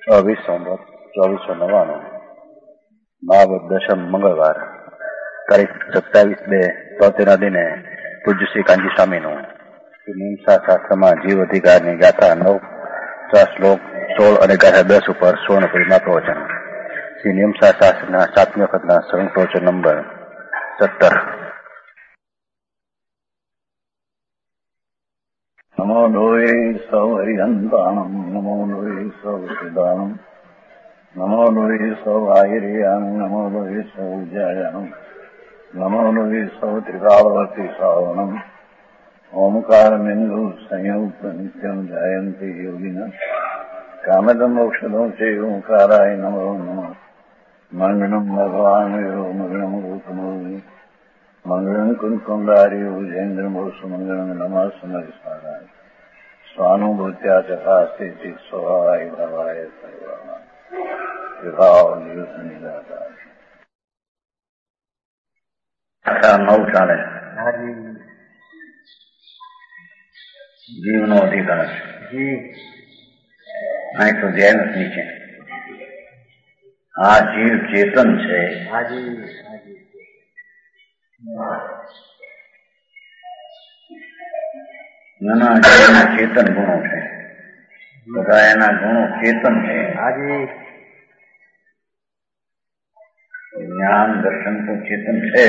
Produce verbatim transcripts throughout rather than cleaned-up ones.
ચોવીસ સંવત ચોવીસો નવ્વાણું મહાવત દશમ મંગળવાર તારીખ સત્તાવીસ બે તોતેરના દિને પૂજ્ય શ્રી કાંજી સ્વામીનું મીમાંસા શાસ્ત્રમાં જીવ અધિકારની ગાથા નવ શ્લોક સોળ અને ગાથા દસ ઉપર સોળ પરિમાં પ્રવચન. શ્રી મીમાંસા શાસ્ત્રના સાતમી વખતના સંયુક્ત પ્રવચન નંબર સત્તર. નમો લોહે સૌ હરિહંતાણમ નમો લોહે સૌ સિદ્ધાણમ નમો લોહે સૌ આયર્યાણમ નમો લોહે સૌ ઉજાયાણમ નમો લોહે સૌ ત્રિકાવતી શ્રાવણમ ઓમકાર બિંદુ સંયુક્ત નિત્યમ જાયંતિ યોગિન કામદમ મોક્ષદો છે ઓંકારાય નમો નમઃ. મંગળમ ભગવાન મંગળમ રૂપમોહિ મંગળમ કુંકુંડારી ઉજેન્દ્રમો સુમંગળમ નમઃ સમરિસ્મરાય સ્વાનુભૂત્યા ચકાસ્તે ચિત સ્વભાવાય ભવાય સર્વમાં વિભાવ નિયુત નિરાકાર. નવ ચાલે જીવનો અધિકાર અહીં સુધી આવ્યું નીચે. આ જીવ ચેતન છે. નાના જીવના ચેતન ગુણો છે. બધા એના ગુણો ચેતન છે. જ્ઞાન દર્શન તો ચેતન છે,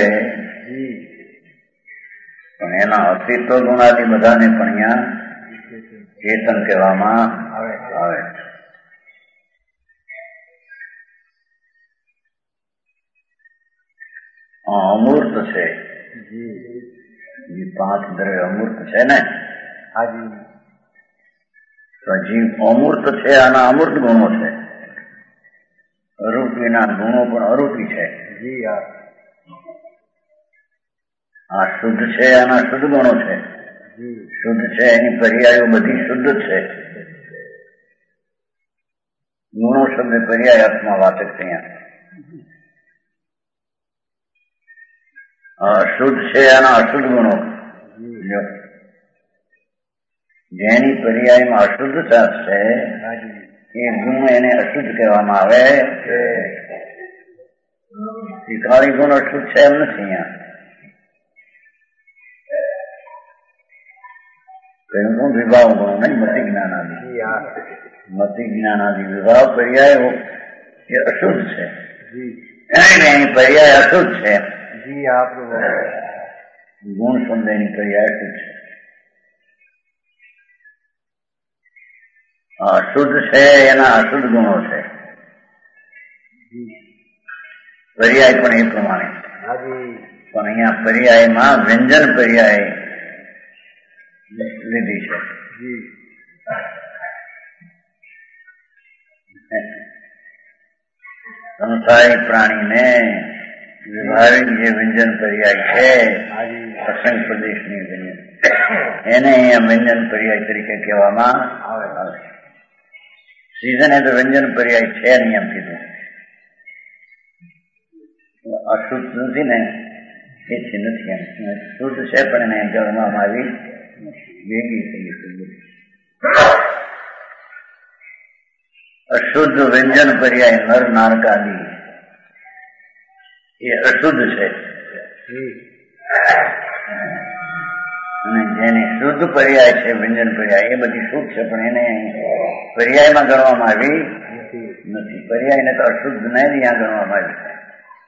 પણ એના અસ્તિત્વ ગુણાથી બધાને પણ અહીંયા ચેતન કહેવામાં આવે. અમૂર્ત છે. પાંચ દ્રવ્ય અમૂર્ત છે ને. જીવ અમૂર્ત છે. આના અમૂર્ત ગુણો છે. અરૂપીના ગુણો પણ અરૂપી છે. આ શુદ્ધ છે. આના શુદ્ધ ગુણો છે. શુદ્ધ છે એની પર્યાયો બધી શુદ્ધ છે. ગુણો શબ્દ પર્યાય અર્થમાં વાત છે. અશુદ્ધ છે આના અશુદ્ધ ગુણો. જેની પર્યાયમાં અશુદ્ધતા છે એ ગુણ એને અશુદ્ધ કહેવામાં આવે છે. ખાલી ગુણ અશુદ્ધ છે એમ નથી. અહીંયા કહ્યું વિભાવ ગુણો નહીં, મતિ જ્ઞાનાદિ. મતિ જ્ઞાનાદિ વિભાવ પર્યાય એ અશુદ્ધ છે. એની પર્યાય અશુદ્ધ છે. ગુણ શબ્દ એની પર્યાય અશુદ્ધ છે. અશુદ્ધ છે એના અશુદ્ધ ગુણો છે. પર્યાય પણ એ પ્રમાણે. પણ અહીંયા પર્યાયમાં વ્યંજન પર્યાય લીધી છે. સંસારી પ્રાણીને વ્યવહારિક જે વ્યંજન પર્યાય છે અસંગ પ્રદેશની વ્યંજન, એને અહીંયા વ્યંજન પર્યાય તરીકે કહેવામાં આવે. સિઝને તો વ્યંજન પર્યાય છે નહીં એમ કીધું. અશુદ્ધ નથી ને એથી નથી એમ. શુદ્ધ છે પણ એને ગણવામાં આવી ભેગી થઈ. અશુદ્ધ વ્યંજન પર્યાય નર નારકાદી એ અશુદ્ધ છે. અને જેની શુદ્ધ પર્યાય છે વ્યંજન પર્યાય એ બધી શુદ્ધ છે, પણ એને પર્યાયમાં ગણવામાં આવી નથી. પર્યાયને તો અશુદ્ધ ને જ અહીંયા ગણવામાં આવી છે.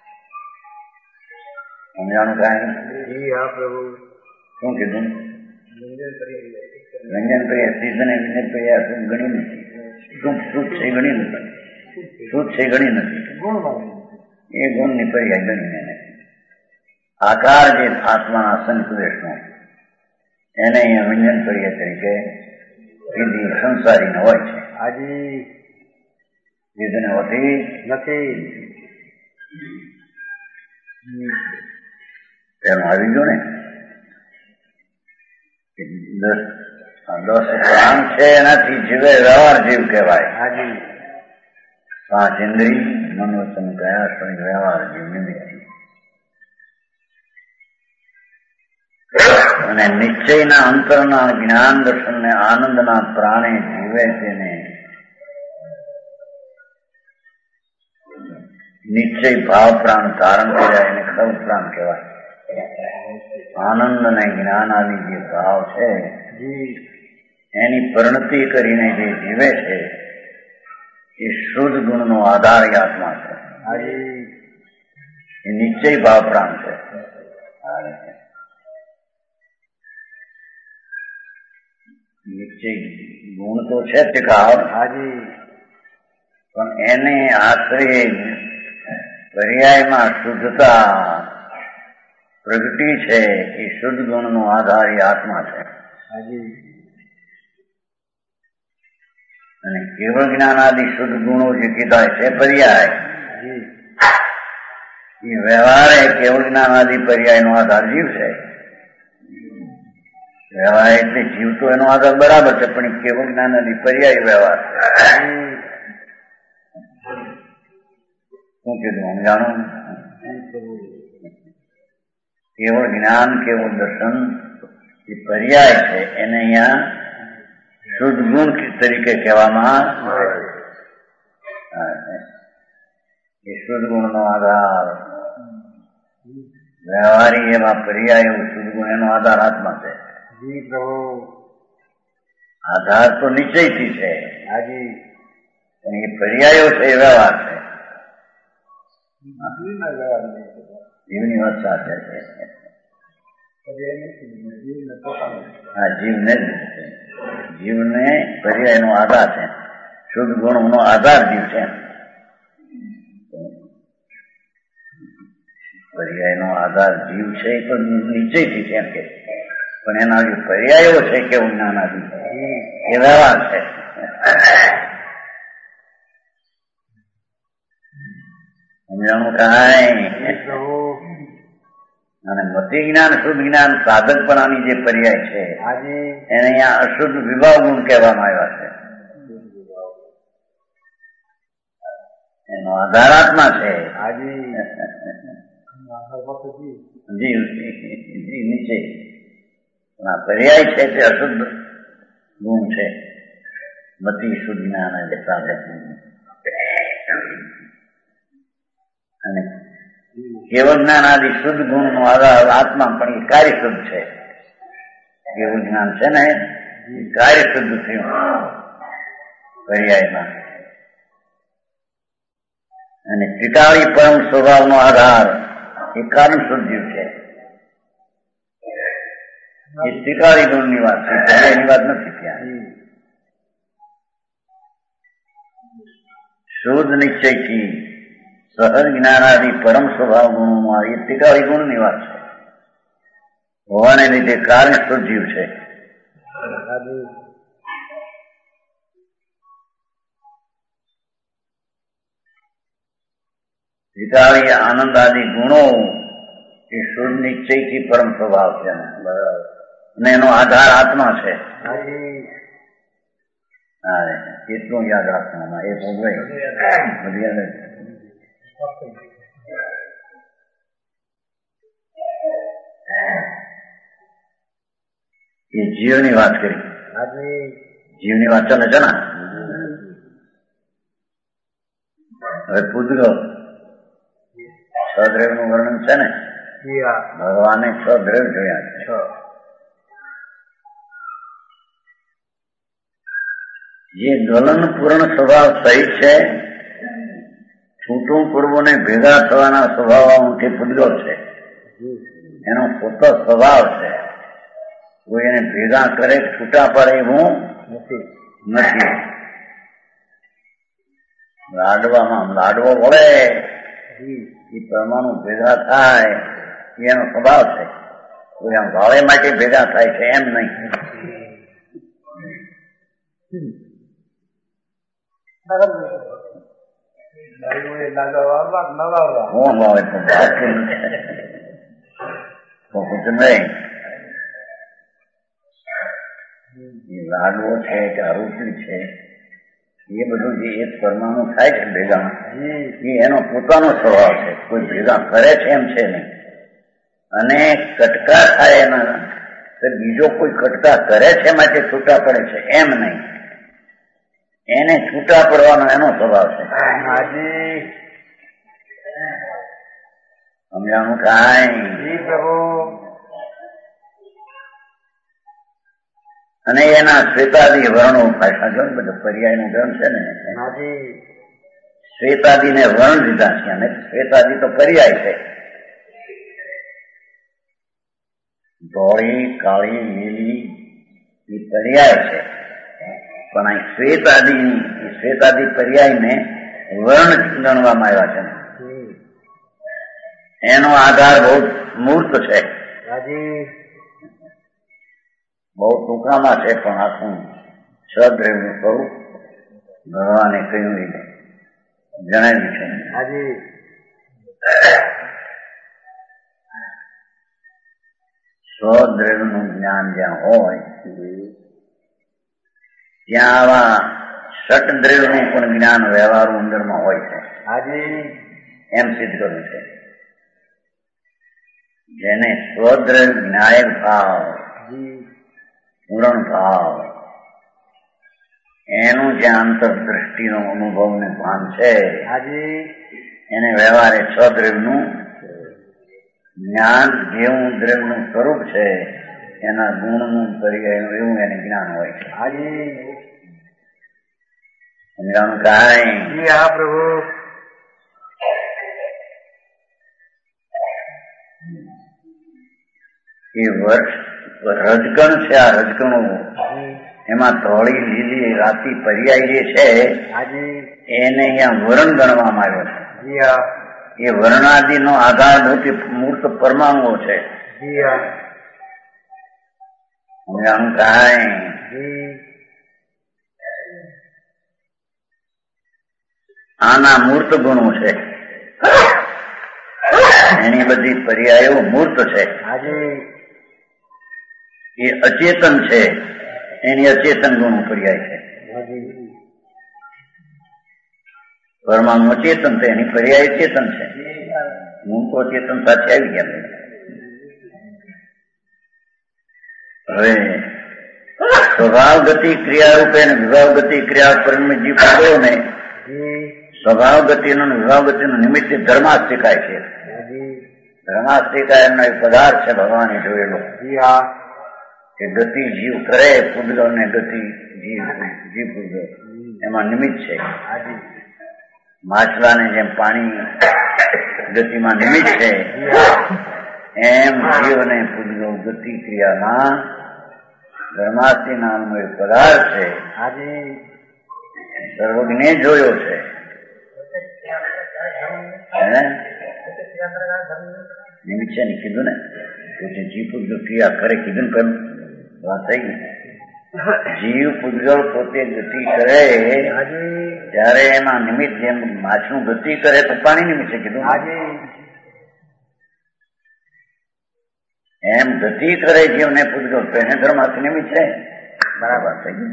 સમજાણું કાંઈ? શું કીધું? વ્યંજન પર્યાય સિઝન વ્યંજન પર્યાય અશુદ્ધ ગણી નથી. શુદ્ધ શુદ્ધ છે ગણી નથી. શુદ્ધ છે ગણી નથી. એ ગુણની પર્યાય ગણીને એને આકાર જે આત્માના સંકલેશનો એને અહીંયા વ્યંજન પર્યાય તરીકે વિધિ સંસારીને હોય છે. વિધિને હોતી નથી. તેનું આવી ગયું ને. દસ દસ પ્રાણ છે એનાથી જીવે વ્યવહાર જીવ કહેવાય. પાંચ ઇન્દ્રિય મન વચન કયા પણ વ્યવહાર જીવ નિમિત્ત. અને નિશ્ચયના અંતરના જ્ઞાન દર્શન ને આનંદના પ્રાણે જીવે તેને નિશ્ચય ભાવ પ્રાણ ધારણ કર્યા એને ખવ પ્રાણ કહેવાય. આનંદ અને જ્ઞાન આદિ જે ભાવ છે એની પરિણતિ કરીને જે જીવે છે એ શુદ્ધ ગુણનો આધાર એ આત્મા છે. એ નિશ્ચય ભાવ પ્રાણ છે. નિશ્ચય ગુણ તો છે ટીકાવ, પણ એને આશ્રય પર્યાયમાં શુદ્ધતા પ્રગટી છે. એ શુદ્ધ ગુણનો આધાર એ આત્મા છે. અને કેવળ જ્ઞાન આદિ શુદ્ધ ગુણો જે કીધા છે પર્યાય, એ વ્યવહાર એ કેવળ જ્ઞાન આદિ પર્યાય નો આધાર જીવ છે. વ્યવહાર એટલે જીવ તો એનો આધાર બરાબર છે, પણ એ કેવળ જ્ઞાન આદિ પર્યાય વ્યવહાર શું કીધું હું જાણું. કેવળ જ્ઞાન કેવળ દર્શન એ પર્યાય છે, એને અહીંયા શુદ્ધ ગુણ તરીકે કહેવામાં એ શુદ્ધ ગુણ નો આધાર વ્યવહારી એવા પર્યાય શુદ્ધ ગુણ એનો આધાર આત્મા છે. આધાર તો નિશ્ચયથી છે, પણ એ પર્યાયો છે એ વ્યવહાર છે. જીવની વાત સાથે છે. હા, જીવને જીવને પર્યાય નો આધાર છે. શુદ્ધ ગુણ નો આધાર જીવ છે. પર્યાય નો આધાર જીવ છે એ તો નિશ્ચયથી છે એમ કે, પણ એના જે પર્યાયો છે કેવું જ્ઞાન આદિ એ વ્યવહાર છે. સમજાણું કાંઈ. અને મતિ જ્ઞાન શુદ્ધ જ્ઞાન સાધકપણાની જે પર્યાય છે એને અહીંયા અશુદ્ધ વિભાવ ગુણ કહેવામાં આવ્યા છે. એનો આધાર આત્મા છે. જીવ નીચે પર્યાય છે તે અશુદ્ધ ગુણ છે. મતિ શુદ્ધ જ્ઞાન અને સાધક અને કેવળ જ્ઞાન આદિ શુદ્ધ ગુણ નો આધાર આત્મા, પણ એ કાર્ય શુદ્ધ છે. કેવળ જ્ઞાન છે ને એ કાર્ય શુદ્ધ થયું પર્યાયમાં. અને ત્રિકાળી પરમ સ્વભાવનો આધાર એ કારણ શુદ્ધ જીવ છે. એ ત્રિકાળી ગુણની વાત છે, પર્યાયની વાત નથી. ત્યાં શુદ્ધ નિશ્ચયથી સહજ જ્ઞાનાદિ પરમ સ્વભાવ ગુણોમાં એ ત્રિકાળી ગુણની વાત છે. હોવાને લીધે કારણ શુદ્ધ જીવ છે. ત્રિકાળી આનંદ આદિ ગુણો એ શુદ્ધ નિશ્ચયથી પરમ સ્વભાવ છે અને એનો આધાર આત્મા છે. હા, એટલું યાદ રાખવાના. એ ભોગવાય એ જીવની વાત કરી. જીવની વાત ચાલે છે ને. હવે પૂતગલ છ દ્રવ્ય નું વર્ણન છે ને. ભગવાને છ દ્રવ્ય જોયા છે. જે ગલન પૂર્ણ સ્વભાવ સહિત છે, છૂટું પૂર્વને ભેગા થવાના સ્વભાવથી પૂતગલ છે. એનો પોતો સ્વભાવ છે. કોઈ એને ભેગા કરે છૂટા પડે એવું નથી. લાડવામાં લાડવો વળે એ પરમાણુ ભેગા થાય એનો સ્વભાવ છે. કોઈ આમ ભાવે માટે ભેગા થાય છે એમ નહીં. હું ભાવે તો નહીં. લાડવો છે કે રોટલી છે એ બધું જે એક પરમાણુ થાય છે ભેગા, એ એનો પોતાનો સ્વભાવ છે. કોઈ ભેગા કરે છે એમ છે નહીં. અને કટકા થાય એના બીજો કોઈ કટકા કરે છે માટે છૂટા પડે છે એમ નહીં. એને છૂટા પડવાનો એનો સ્વભાવ છે. સમજાણું કાંઈ? જી પ્રભુ. અને એના શ્વેતાદી વર્ણો ભાષા જો બધું પર્યાયનું ગ્રંથ છે ને, હાજી. શ્વેતાદી ને વર્ણ દીધા છે અને શ્વેતાદી તો પર્યાય છે. ધોળી, કાળી, લીલી એ પર્યાય છે, પણ અહીં શ્વેતાદી શ્વેતાદી પર્યાયને વર્ણ ગણવામાં આવ્યા છે. એનો આધાર બહુ મૂર્ત છે, હાજી. બહુ ટૂંકામાં છે, પણ આખું સદ્રેવનું સ્વરૂપ ભગવાને કહ્યું જણાવ્યું છે. હાજી. સ્વદ્રેવનું જ્ઞાન જ્યાં હોય ત્યાં આવા ષટદ્રેવનું પણ જ્ઞાન વ્યવહાર અંદરમાં હોય છે. હાજી. એમ સિદ્ધ કરવું છે. જેને સ્વદ્રેવ જ્ઞાયક ભાવ, પૂરણ ભાવ, એનું જ્યાં અંતરદ્રષ્ટિનો અનુભવ ને ભાન છે, એને વ્યવહારે સ્વદ્રેવનું જ્ઞાન જેવું દ્રવ્યનું સ્વરૂપ છે એના ગુણનું પર્યાયનું એવું એને જ્ઞાન હોય છે. હાજી. સમજાણું કાંઈ? જી હા પ્રભુ. એ વર્ષ રજકણ છે. આ રજકણો એમાં ધોળી, લીલી, રાતી પર્યાય જે છે એને અહીંયા વર્ણ ગણવામાં આવ્યો છે. જી હા. એ વર્ણાદિ નો આધાર મૂર્ત પરમાણુઓ છે. જી હા. સમજાણું કાંઈ? જી. આના મૂર્ત ગુણો છે, એની બધી પર્યાયો મૂર્ત છે. હાજી. એ અચેતન છે, એની અચેતન ગુણો પર્યાય છે. હાજી. પરમાણુ અચેતન છે, એની પર્યાય ચેતન છે. હું તો ચેતન સાથે આવી ગયા. હવે સ્વભાવ ગતિ ક્રિયા રૂપે અને વિભાવ ગતિ ક્રિયા પરિણમી જીવ પદો ને સ્વભાવ ગતિનો વિભાવ ગતિનો નિમિત્તે ધર્માસ્તિકાય છે. ધર્માસ્તિકાય એમનો એક પદાર્થ છે, ભગવાને જોયેલો કે ગતિ જીવ કરે પૂતગલ ને ગતિ જીવ જીવ પૂતગલ એમાં નિમિત્ત છે. માછલાને જેમ પાણી ગતિમાં નિમિત્ત છે એમ જીવ અને પૂતગલ ગતિ ક્રિયામાં ધર્માસ્તિ નામનો એક પદાર્થ છે. સર્વજ્ઞે જોયો છે. નિમિત્ત છે ને કીધું ને, પોતે જીવ પૂતગલ ક્રિયા કરે કીધું ને, પણ વાત થઈ ગઈ. જીવ પૂતગલ પોતે ગતિ કરે ત્યારે એમાં નિમિત્ત જેમ માછલું ગતિ કરે તો પાણી નિમિત્ત છે કીધું. એમ ગતિ કરે જીવ ને પૂતગલ તો એને ધર્માસ્તિ નિમિત્ત છે. બરાબર થઈ ગયું.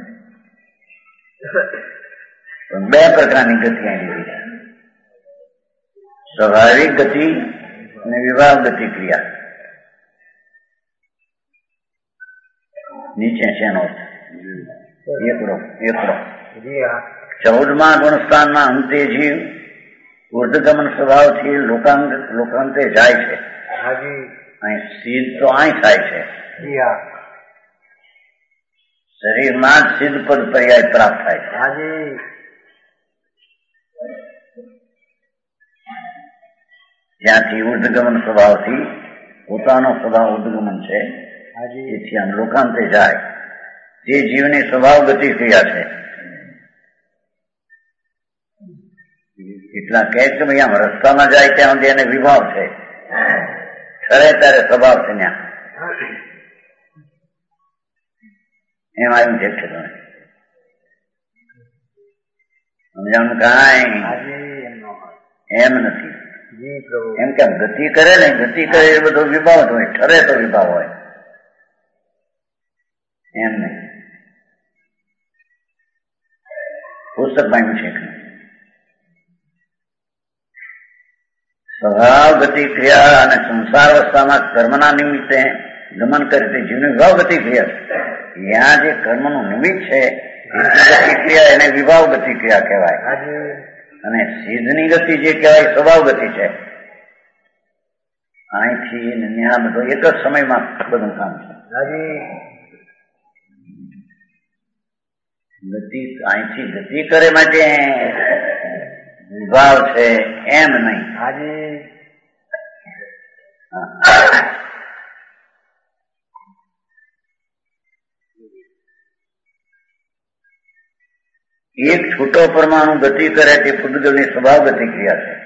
બે પ્રકારની ગતિ આવી રહી છે, સ્વાભાવિક ગતિ અને વિભાવ ગતિ ક્રિયા. નીચે છે એનો એકડો એકડો ચૌદમા ગુણસ્થાનમાં અંતે જીવ ઉર્ધગમન સ્વભાવથી લોકાંગ લોકાંતે જાય છે. અહીં સિદ્ધ તો અહીં થાય છે. શરીરમાં જ સિદ્ધ પદ પર્યાય પ્રાપ્ત થાય છે. ત્યાંથી ઉર્ધગમન સ્વભાવથી પોતાનો સ્વભાવ ઉર્ધગમન છે, તેથી આમ લોકાંતે જાય. તે જીવની સ્વભાવ ગતિ ક્રિયા છે. એટલા કહે કે ભાઈ આમ રસ્તામાં જાય ત્યાં સુધી એને વિભાવ છે, ઠરે ત્યારે સ્વભાવ છે ત્યાં એમ આવ્યું છે. સમજાણું કાંઈ? એમ નથી. એમ કેમ ગતિ કરે ને, ગતિ કરે એ બધો વિભાવ જ હોય, ઠરે તો વિભાવ હોય એમ નહીં. પુસ્તક બાંધ્યું છે. સ્વભાવ ગતિ ક્રિયા અને સંસાર અવસ્થામાં કર્મના નિમિત્તે ગમન કરે તે જીવની વિભાવ ગતિ ક્રિયા. ત્યાં જે કર્મનું નિમિત્ત છે ગતિ ક્રિયા એને વિભાવ ગતિ ક્રિયા કહેવાય. અને સિદ્ધની ગતિ જે કહેવાય સ્વભાવ ગતિ છે. અહીંથી ત્યાં બધું એક જ સમયમાં બધું કામ છે. ગતિ અહીંથી ગતિ કરે માટે વિભાવ છે એમ નહીં. હાજી એક છૂટો પરમાણુ ગતિ કરે તે પૂતગલની સ્વભાવ ગતિ ક્રિયા છે.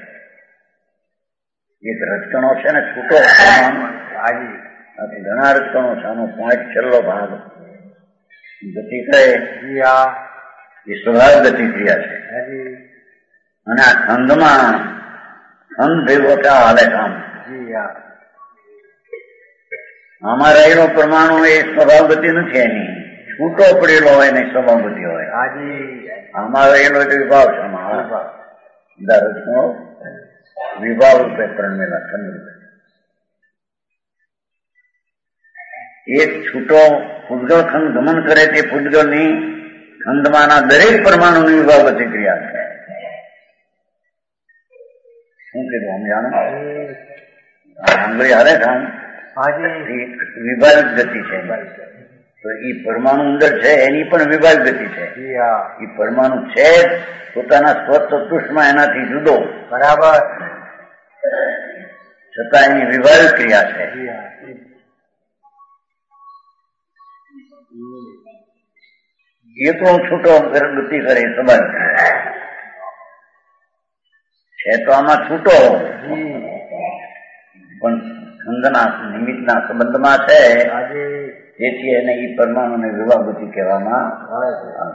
એક રચકણો છે ને છૂટો પરમાણુ, હાજી ઘણા રચકણો છે, આનો પોઈન્ટ છેલ્લો ભાગ ગતિ કરે એ સ્વભાવ ગતિ ક્રિયા છે. અને આ ખંડમાં ખંડ ભેગો ક્યાં હાલે કામ. આમાં રહેલો પરમાણુ એ સ્વભાવ ગતિ નથી, એની છૂટો પડેલો હોય ને સ્વભાવ ગતિ હોય. આમાં રહેલો એટલે વિભાવ છે. આમાં વિભાવ રૂપે પરણેલા ખંડ રૂપે એક છૂટો પૂતગલ ખંડ ગમન કરે તે પૂતગલની ખંડમાંના દરેક પરમાણુની વિભાવ ગતિ ક્રિયા છે. શું કીધું આમ જાણો? આંગળી હારે ખાન વિભાગ ગતિ છે. તો એ પરમાણુ અંદર છે એની પણ વિભાગ ગતિ છે. એ પરમાણુ છે પોતાના સ્વતત્વમાં એનાથી જુદો, બરાબર, છતાં એની વિભાગ ક્રિયા છે. એકલો છૂટો ગતિ કરે સંબંધ છે તો આમાં છૂટો પણ ખંડના નિમિત્તના સંબંધમાં છે, જેથી એને એ પરમાણુને વિભાવ ગતિ કહેવામાં આવે.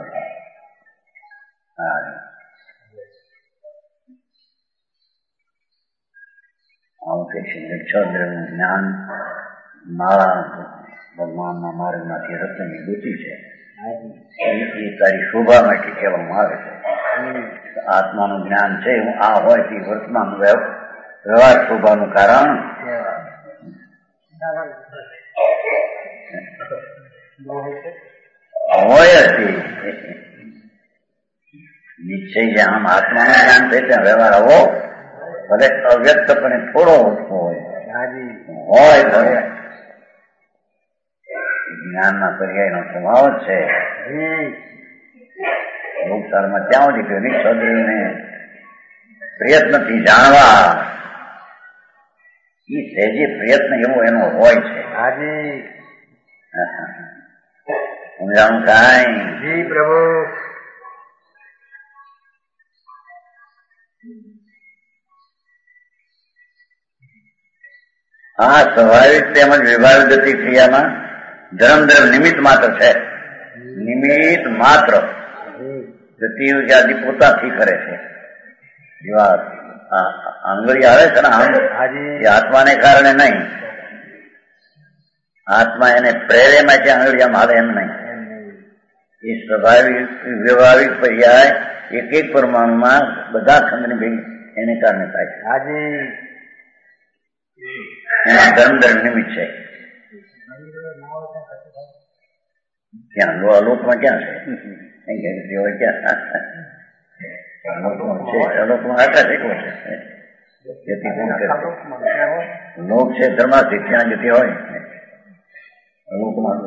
આવું કે છે નિક્ષદ્રનું જ્ઞાન માળા ભગવાનના માર્ગમાંથી રત્નની ગતિ છે. એ તારી શોભા માટે કહેવામાં આવે છે. આત્માનું જ્ઞાન છે આ હોય તે વર્તમાન વ્યવહાર શોભાનું કારણ હોય જ. નિશ્ચય જે આમ આત્માનું જ્ઞાન છે ત્યાં વ્યવહાર આવો ભલે અવ્યક્તપણે થોડો ઓછો હોય હોય જ્ઞાનના પર્યાયનો સ્વભાવ જ છે. લોકસારમાં ત્યાં સુધી કે નિક્ષદ્રને પ્રયત્નથી જાણવા એ સહેજે પ્રયત્ન એવો એનો હોય છે. સમજાણું કાંઈ? જી પ્રભુ. આ સ્વાભાવિક તેમજ વિભાગ ગતિ ક્રિયામાં ધર્મ ધર્મ નિમિત્ત માત્ર છે. નિમિત્ત માત્ર ગતિ આદિ પોતાથી કરે છે. આંગળી આવે છે ને એ આત્માને કારણે નહીં, આત્મા એને પ્રેરે માટે આંગળી આમ હાલે એમ નહીં. એ સ્વાભાવિક વ્યવહારિક પર્યાય એક એક પરમાણુમાં બધા ખંડની ભેગી એને કારણે થાય છે. એના ધર્મ ધર્મ નિમિત્ત છે. ક્યાં લોકમાં ક્યાં છે? ક્યાં લોકમાં આકાશ એકલો છે. લોક છે ધર્માથી ત્યાં જતી હોય લોકમાં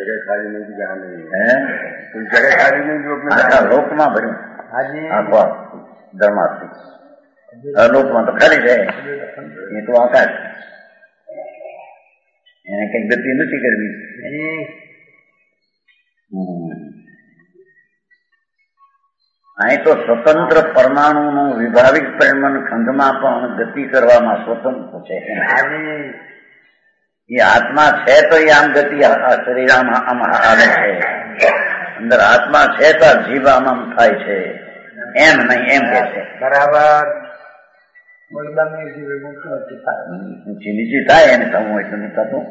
આખા લોકમાં ભર્યું આખો ધર્માથી. લોકમાં તો ખાલી છે એ તો આકાશ, એને કઈ ગતિ નથી કરવી. અહીં તો સ્વતંત્ર પરમાણુનું વિભાવિક પરિમાણ ખંડમાં પણ ગતિ કરવામાં સ્વતંત્ર છે. એ આત્મા છે તો એ આમ ગતિ શરીર આમ હાલે છે. અંદર આત્મા છે તો જીવ આમ આમ થાય છે એમ નહીં, એમ કે છે. બરાબર. ઊંચી નીચી થાય એને થવું હોય તો નહીં થતું.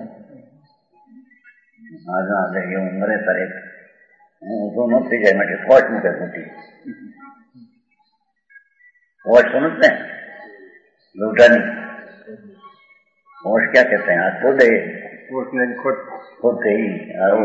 આજના એવું મરે તારે હું ઊંધું ન થઈ જાય માટે ફોટ મૂકે મોટી वॉश सुनो ने लौटानी वॉश क्या कहते हैं? हाथ धो दे પોષને ખોટ પોતે આવું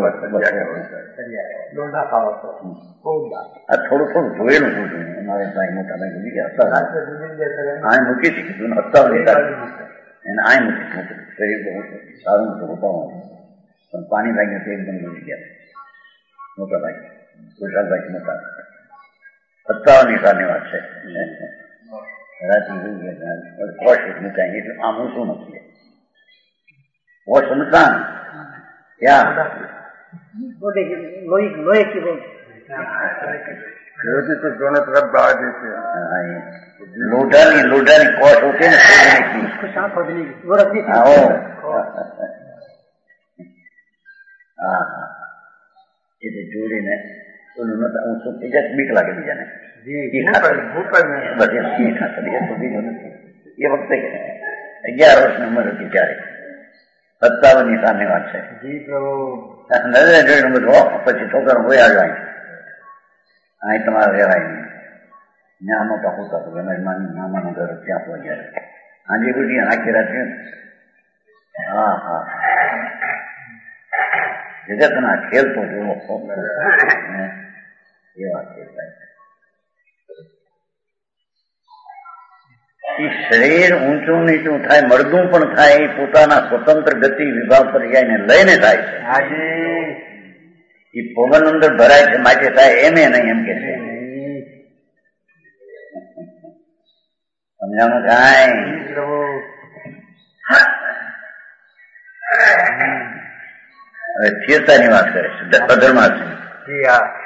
આ થોડું થોડું જોયેલું પૂછું અમારે ભાઈ મોટા ભાઈ ભૂલી ગયા હતા આ મૂકી હતી કીધું હતા એને આ મૂકી મૂકી શરીર બહુ સારું હતું બતાવવાનું પણ પાણી ભાઈને તો એકદમ ભૂલી ગયા મોટા ભાઈ કુશાલભાઈ મોટા સત્તાવનની સાલની વાત છે રાત્રિ ભૂલી ગયા કોશ મૂકાય એટલે આમ હું શું નથી वो सुनता क्या लोहे लोहे की वो तो दोनों तरफ बाहर देते लोटानी लोटानी कोश होती है ना की उसको सांप खोदने की वो रखनी थी आओ हाँ ये जोड़ी ने उन्होंने तो उनको तेजस बीक लगे भी जाने जी भूपर में बस ये खाता दिया तो भी ये वक्त ग्यारह वर्ष में उम्र होती चारे સત્તાવનની સાલની વાત છે જી પ્રભુ નજરે જોઈને બધું પછી છોકરો હોય આવ્યો અહીં અહીં તમારે રહેવાય નહીં ત્યાં નહોતા હોતા તો મામાનું ઘર ત્યાં પહોંચ્યા આજે બધી આખી રાત હા હા જગતના ખેલ તો જોવો એવા ખેલ થાય શરીર ઊંચું નીચું થાય મળદું પણ થાય એ પોતાના સ્વતંત્ર ગતિ વિભાગ પર જઈને લઈને થાય છે એ પવન અંદર ભરાય છે માટે થાય એમે નહીં એમ કે છે સમજાણું થાય હવે સ્થિરતાની વાત કરે છે અધર્માસની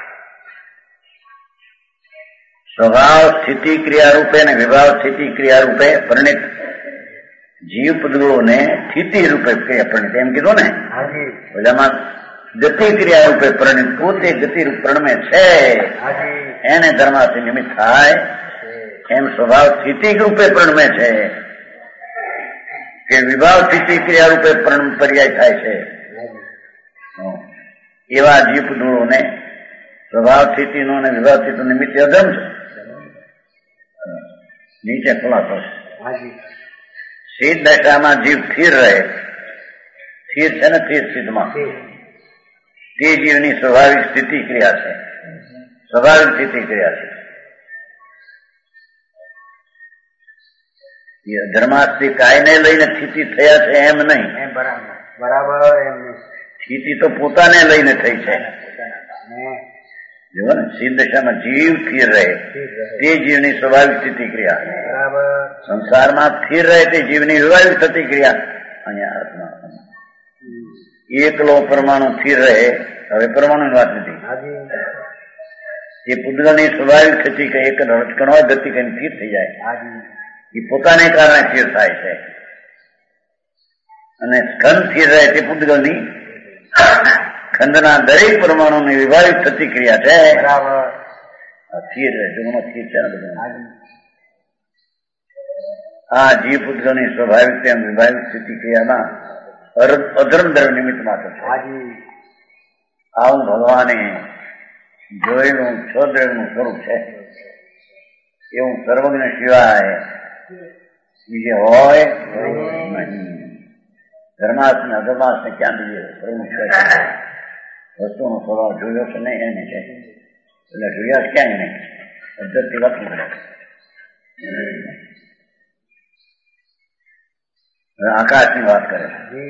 સ્વભાવ સ્થિતિ ક્રિયા રૂપે અને વિભાવ સ્થિતિ ક્રિયા રૂપે પરિણિત જીવ પદગુણોને સ્થિતિ રૂપે પરિણિત એમ કીધું ને બધામાં ગતિ ક્રિયા રૂપે પરિણિત પોતે ગતિરૂપ પ્રણમે છે એને ધર્માથી નિમિત્ત થાય એમ સ્વભાવ સ્થિતિ રૂપે પ્રણમે છે કે વિભાવ સ્થિતિ ક્રિયા રૂપે પર્યાય થાય છે એવા જીવ પદગુણોને સ્વભાવ સ્થિતિનો અને વિભાવ સ્થિતિ નિમિત્ત અધમ છે નીચે ખુલાસો સિદ્ધ દશામાં જીવ સ્થિર રહે સ્થિર છે ને સ્થિર સિદ્ધમાં તે જીવની સ્વાભાવિક સ્થિતિ ક્રિયા છે સ્વાભાવિક સ્થિતિ ક્રિયા છે ધર્માસ્થી કાયને લઈને સ્થિતિ થયા છે એમ નહીં બરાબર એમ નહીં સ્થિતિ તો પોતાને લઈને થઈ છે જો ને સિદ્ધ દશામાં જીવ સ્થિર રહે તે જીવની સ્વાભાવિક સ્થિતિ ક્રિયા સંસારમાં સ્થિર રહે તે જીવની સ્વાભાવિક સ્થિતિ ક્રિયા અહીંયા આત્મા એકલો પરમાણુ સ્થિર રહે હવે પરમાણુની વાત નથી એ પૂતગલની સ્વાભાવિક સ્થિતિ કે એક કણો ગતિ કઈ સ્થિર થઈ જાય એ પોતાને કારણે સ્થિર થાય છે અને સ્કંદ સ્થિર રહે તે પૂતગલની ખંડના દરેક પરમાણુની વિભાવિક થતી ક્રિયા છે સ્થિર રહે જુગમાં સ્થિર છે ને બધું આ જીવ પૂતગલની સ્વાભાવિક તેમ વિભાવિક સ્થિતિ ક્રિયામાં અધર્મ ધર્મ નિમિત્ત માત્ર છે આવું ભગવાને જોયેલું છદ્રનું સ્વરૂપ છે એવું સર્વજ્ઞ સિવાય બીજે હોય ધર્માસ ને અધર્માસ ને ક્યાં બીજે સર્વનું છે વસ્તુનો સ્વભાવ જોયો છે નહીં એને છે એટલે જોયા ક્યાંય નહીં પદ્ધતિ વાપરી પડે આકાશની વાત કરે છે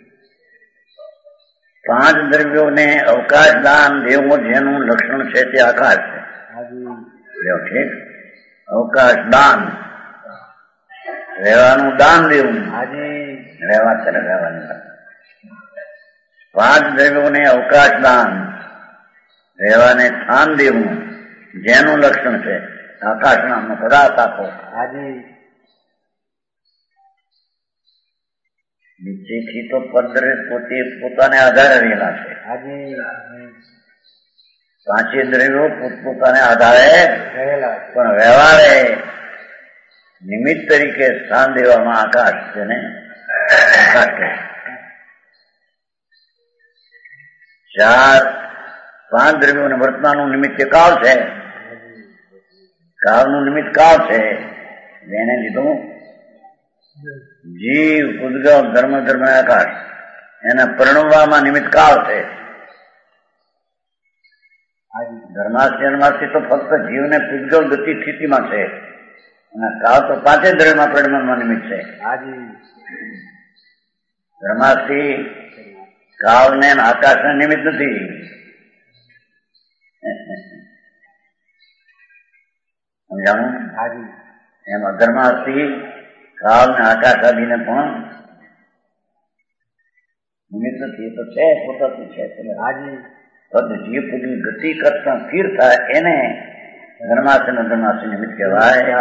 પાંચ દ્રવ્યોને અવકાશ દાન દેવું જેનું લક્ષણ છે તે આકાશ છે ઠીક અવકાશ દાન રહેવાનું દાન દેવું રહેવા છે રહેવાની વાત પાંચ દ્રવ્યોને અવકાશ દાન રહેવાને સ્થાન દેવું જેનું લક્ષણ છે આકાશ નામનો પદાર્થ આખો નીચેથી તો પદ પોતે પોતાને આધારે રહેલા છે પાંચે દ્રવ્યો પોતપોતાને આધારે પણ વ્યવહારે નિમિત્ત તરીકે સ્થાન દેવામાં આકાશ છે ને આકાશ છે ચાર પાંચ દ્રવ્યોને વર્તમાનનું નિમિત્ત કાળ છે કાળનું નિમિત્ત કાળ છે એને લીધું જીવ ઉદ્ગમ ધર્મ ધર્મ આકાશ એને પરણવામાં નિમિત્ત કાળ છે. ધર્માસ્થી અનમાસ્થી તો ફક્ત જીવને પૂજગલ ગતિ સ્થિતિમાં છે, અને કાળ તો પાંચે દ્રવ્યમાં પરિણમવા નિમિત્ત છે. ધર્માસ્થી કાળને આકાશને નિમિત્ત નથી. સમજાણું? એમ અધર્માસ્થી કાળ ને આકાશ આદિને પણ નિમિત્ત નથી. એ તો છે, પોતાથી છે. પદ જે પૂરી ગતિ કરતા સ્થિર થાય એને ધર્માસ્થી અને અધર્માસ્થી નિમિત્ત કહેવાય.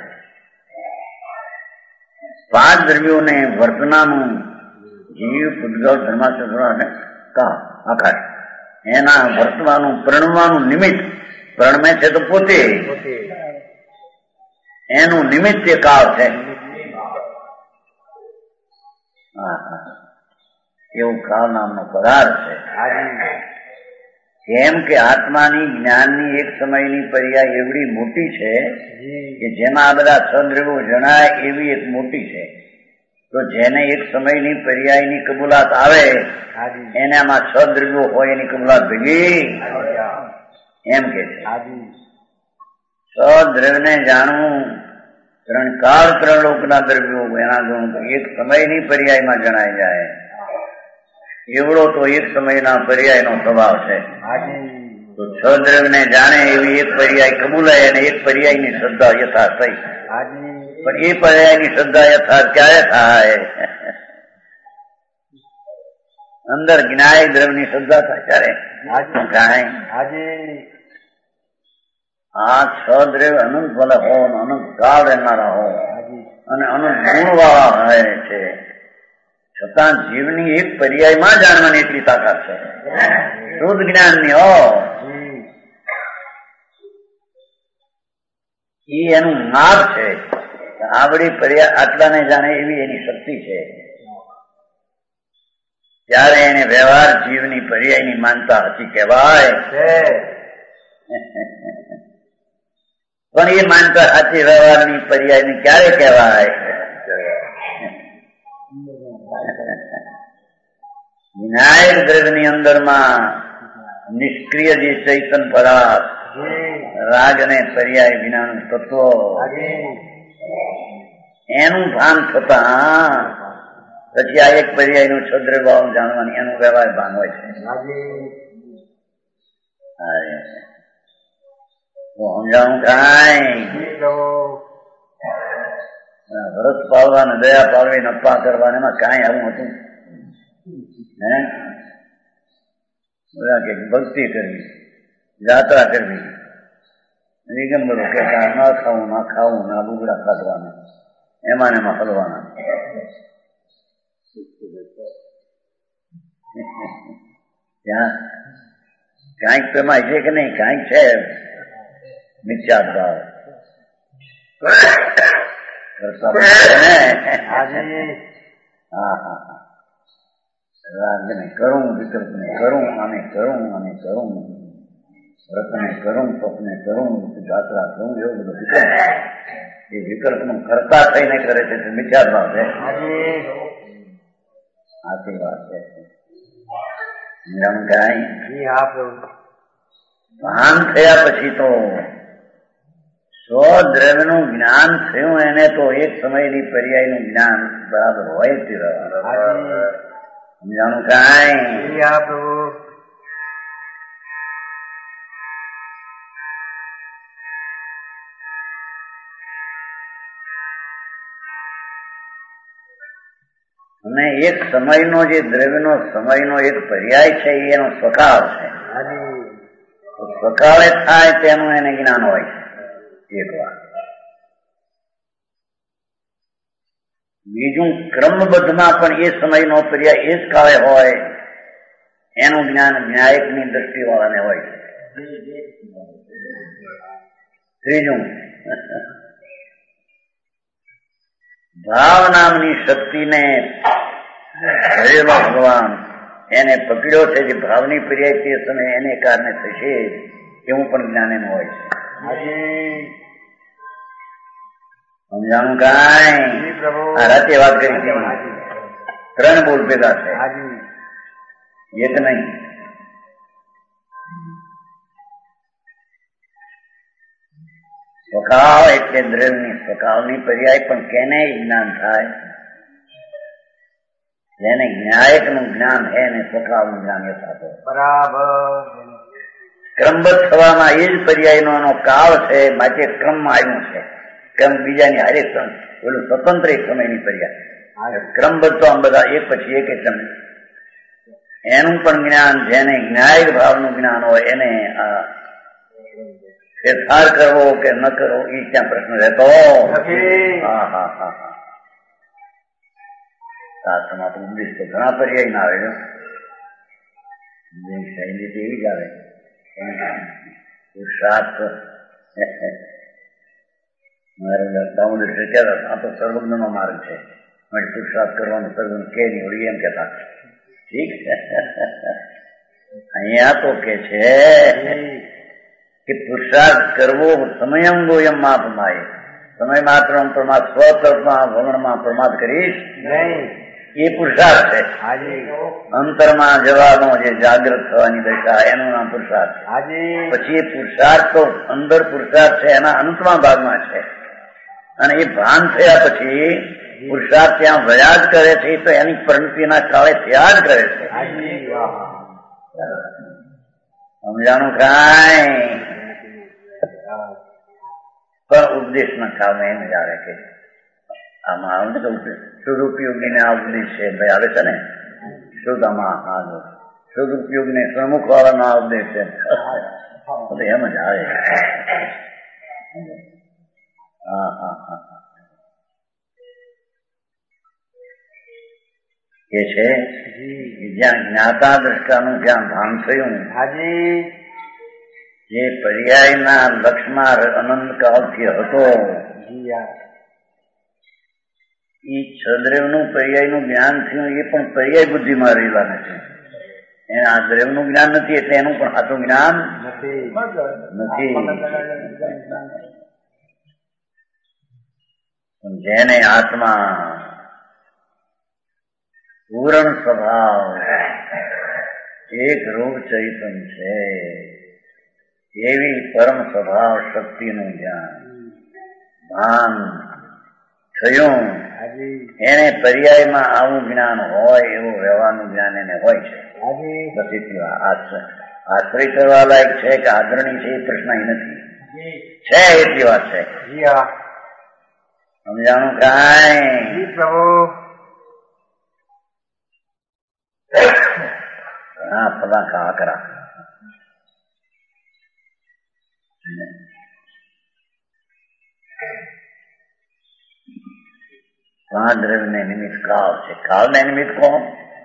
પાંચ દ્રવ્યોને વર્તનાનું જીવ, પૂતગલ, ધર્માસ્થી અને કાળ, આકાશ, એના વર્તવાનું પરણવાનું નિમિત્ત, પરણમે છે તો પોતે, એનું નિમિત્ત એ કાળ છે. એવું કાળ નામનો પદાર્થ છે. કેમ કે આત્માની જ્ઞાનની એક સમયની પર્યાય એવડી મોટી છે કે જેમાં આ બધા સદ્રવ્યો જણાય એવી એક મોટી છે. તો જેને એક સમયની પર્યાયની કબૂલાત આવે એને આમાં સદ્રવ્યો હોય એની કબૂલાત ભેગી એમ કે છે. સદ્રવ્યને જાણવું ત્રણ કાળ ત્રણ લોકના દ્રવ્યો એના ગુણ એક સમયની પર્યાયમાં જણાય જાય એવડો તો એક સમયના પર્યાયનો સ્વભાવ છે. તો છ દ્રવ્યને જાણે એવી એક પર્યાય કબૂલાય અને એક પર્યાયની શ્રદ્ધા યથાર્થ થઈ. પણ એ પર્યાયની શ્રદ્ધા યથાર્થ ક્યારે થાય? અંદર જ્ઞાય દ્રવ્યની શ્રદ્ધા થાય ત્યારે થાય. આ છ દ્રવ્ય અનંત ભલે હો, અનંત કાળ રહેનારા હો અને અનંત ગુણ વાળા હોય છે, છતાં જીવની એક પર્યાયમાં જાણવાની એટલી તાકાત છે. શુદ્ધ જ્ઞાનની હો, એ એનું માપ છે. આવડી પર્યાય આટલાને જાણે એવી એની શક્તિ છે. ત્યારે એને વ્યવહાર જીવની પર્યાયની માનતા હતી કહેવાય. પણ એ માનતા સાચી વ્યવહારની પર્યાયની ક્યારે કહેવાય? વિનાયક દ્રવ્યની અંદરમાં નિષ્ક્રિય જે ચૈતન પદાર્થ, રાગ અને પર્યાય વિનાનું તત્વ, એનું ભાન થતા પછી આ એક પર્યાયનું છદ્ર ભાવ જાણવાની એનું વ્યવહાર ભાન હોય છે. સમજાવું કાંઈ? વ્રત પાળવા ને દયા પાળવી નપ્પા કરવા એમાં કાંઈ આવું હતું? હે બધા કે ભક્તિ કરવી, યાત્રા કરવી, દિગંબરો કે ના ખાવું ના ખાવું ના લુગડા કાઢવાના, એમાં ને એમાં હલવાના. ત્યાં કાંઈક તો એમાં છે કે નહીં? કાંઈક છે મિથ્યા ભાવ કરતા હા હા હા રાગને કરું, વિકલ્પને કરું, આને કરું, આને કરું, વ્રતને કરું, તપને કરું, જાત્રા કરું, એવું બધું વિકલ્પ. એ વિકલ્પનું કરતા થઈને કરે છે તે મિથ્યા ભાવ છે. સાચી વાત છે. ભાન થયા પછી તો સ્વદ્રવ્યનું જ્ઞાન થયું એને તો એક સમયની પર્યાયનું જ્ઞાન બરાબર હોય જ સમજાણું કાંઈ? અને એક સમયનો જે દ્રવ્યનો સમયનો એક પર્યાય છે એનો સ્વકાળ છે. સ્વકાળે થાય તેનું એને જ્ઞાન હોય છે એક વાર. બીજું ક્રમબદ્ધમાં પણ એ સમયનો પર્યાય એ જ કાળે હોય એનું જ્ઞાન ન્યાયકની દ્રષ્ટિ વાળાને હોય છે. ત્રીજું ભાવ નામની શક્તિને ભરેલો ભગવાન એને પકડ્યો છે જે ભાવની પર્યાય તે સમય એને કારણે થશે એવું પણ જ્ઞાન એનું હોય છે. સમજાણું કાંઈ? આ રાતે વાત કરી છે. ત્રણ બોલ ભેગા છે. એક નહીં. સ્વભાવ એટલે દ્રવ્યની સ્વભાવની પર્યાય, પણ કેને જ્ઞાન થાય? જેને ન્યાયક નું જ્ઞાન હે ને સ્વભાવ નું જ્ઞાન થતો બરાબર. ક્રમબદ્ધ થવામાં એ જ પર્યાયનો એનો કાળ છે, માટે ક્રમમાં આવ્યું છે. ક્રમ બીજાની હારે ક્રમ, પેલું સ્વતંત્ર એક સમયની પર્યાય. ક્રમબદ્ધ તો આમ બધા એક પછી એક ક્રમ. એનું પણ જ્ઞાન, જેને ન્યાયિક ભાવનું જ્ઞાન હોય એને ફેરફાર કરવો કે ન કરવો એ ક્યાં પ્રશ્ન રહેતો. હા હા હા હા શાસ્ત્રમાં તો ઉપદેશ તો ઘણા પર્યાય ના આવે. શૈલી તો એવી જ આવે. પુરુષાર્થ દામોદર કહેતા આ તો સર્વજ્ઞ નો માર્ગ છે, માટે પુરુષાર્થ કરવાનું સર્વજ્ઞ કે નહીં હોળી એમ કેતા. ઠીક છે. અહીંયા તો કે છે કે પુરુષાર્થ કરવો સમયંગોયમ માપમાય, સમય માત્ર પ્રમાદ, સ્વતર્પમાં ભ્રમણમાં પ્રમાદ કરીશ એ પુરુષાર્થ છે. અંતરમાં જવાનો જે જાગૃત થવાની દશા એનું નામ પુરુષાર્થ છે. પછી એ પુરુષાર્થ તો અંદર પુરુષાર્થ છે એના અંતમાં ભાગમાં છે, અને એ ભાન થયા પછી પુરુષાર્થ ત્યાં વયા જ કરે છે. તો એની પરિણતિના કાળે થયા જ કરે છે. સમજાણું કાંઈ? પણ ઉપદેશના કામે એમ જ આવે કે આમાં આવે ને શુદ્ધ ઉપયોગી ને આ ઉપદેશ છે ભાઈ આવે છે ને શુદ્ધ આમાં હા શુદ્ધ ઉપયોગી ને પ્રમુખ વાળાનો આ ઉપદેશ છે. એમ જ આવે. હા હા હા એ છે જ્યાં જ્ઞાતા દ્રષ્ટાનું જ્યાં ભાન થયું, જે પર્યાયના લક્ષમાં અનંત કાળથી હતો, એ છદ્રવનું પર્યાયનું જ્ઞાન થયું. એ પણ પર્યાય બુદ્ધિમાં રહેલા નથી. એને આ દ્રવ્યનું જ્ઞાન નથી, એટલે એનું પણ સાચું જ્ઞાન નથી. જેને આત્મા પૂરણ સ્વભાવ એક રૂપ ચૈતન્ય છે, એવી પરમ સ્વભાવ શક્તિનું જ્ઞાન ભાન થયું, એને પર્યાયમાં આવું જ્ઞાન હોય એવું વ્યવહારનું જ્ઞાન એને હોય છે. બસ આશ્રય કરવા લાયક છે કે આદરણી છે એ પ્રશ્ન નથી, છે એટલી વાત છે. સમજાણું કાંઈ? હા પદા કા કરા પાંચ દ્રવ્ય ને નિમિત્ત કાળ છે. કાળ ને નિમિત્ત કોણ?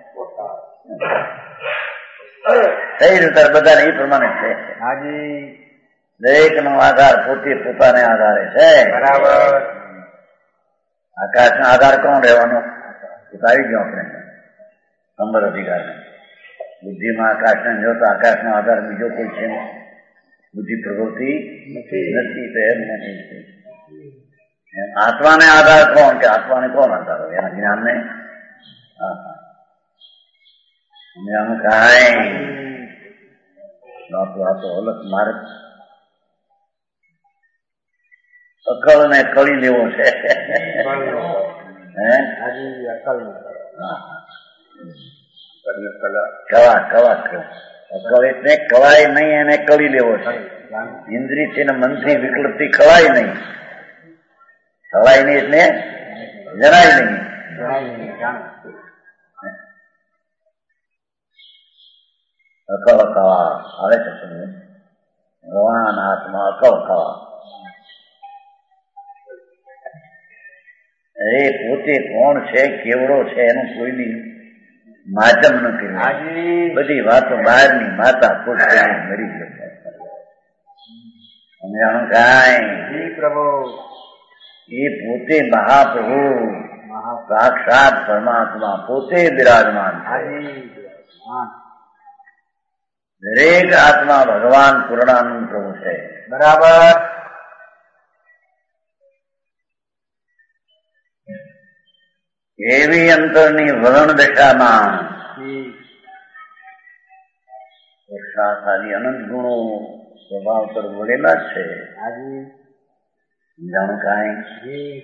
સહી રીતે બધાને એ પ્રમાણે છે. દરેક નો આધાર પોતે પોતાને આધારે છે. બરાબર. આકાશ નો આધાર કોણ રહેવાનો? આવી ગયો આપણે સંબર અધિકાર. બુદ્ધિમાં આકાશ ને જોતા આકાશ નો આધાર બીજો કોઈ છે? બુદ્ધિ પ્રવૃત્તિ નથી. તો એમ નથી. આત્માને આધાર કોણ? કે આત્માને કોણ આધાર હોય? એના જ્ઞાન ને જ્ઞાન કાંઈ બાપુ આ તો અલગ માર્ગ. અકળ ને કળી લેવો છે. હે કવા કવા અકળ એટલે કવાય નહીં, એને કળી લેવો છે. ઇન્દ્રિય છે ને મનથી વિકૃતિ ખવાય નહીં. ખવાય નહીં એટલે જરાય નહીં. અકળ કવા આવે છે ભગવાન હાથમાં અકળ કવા. એ પોતે કોણ છે, કેવડો છે, એનું કોઈની માધ્યમ નથી. બધી વાતો બહારની માતા પોતે મરી ગયો. સમજાણું કાંઈ? પ્રભુ એ પોતે મહાપ્રભુ સાક્ષાત પરમાત્મા પોતે બિરાજમાન. દરેક આત્મા ભગવાન પૂર્ણાનંદ પ્રભુ છે. બરાબર. એવી અંતરની વલણ દશામાં પુરુષાર્થ આદિ અનંત ગુણો સ્વભાવ પર વળેલા જ છે. જાણું કાંઈ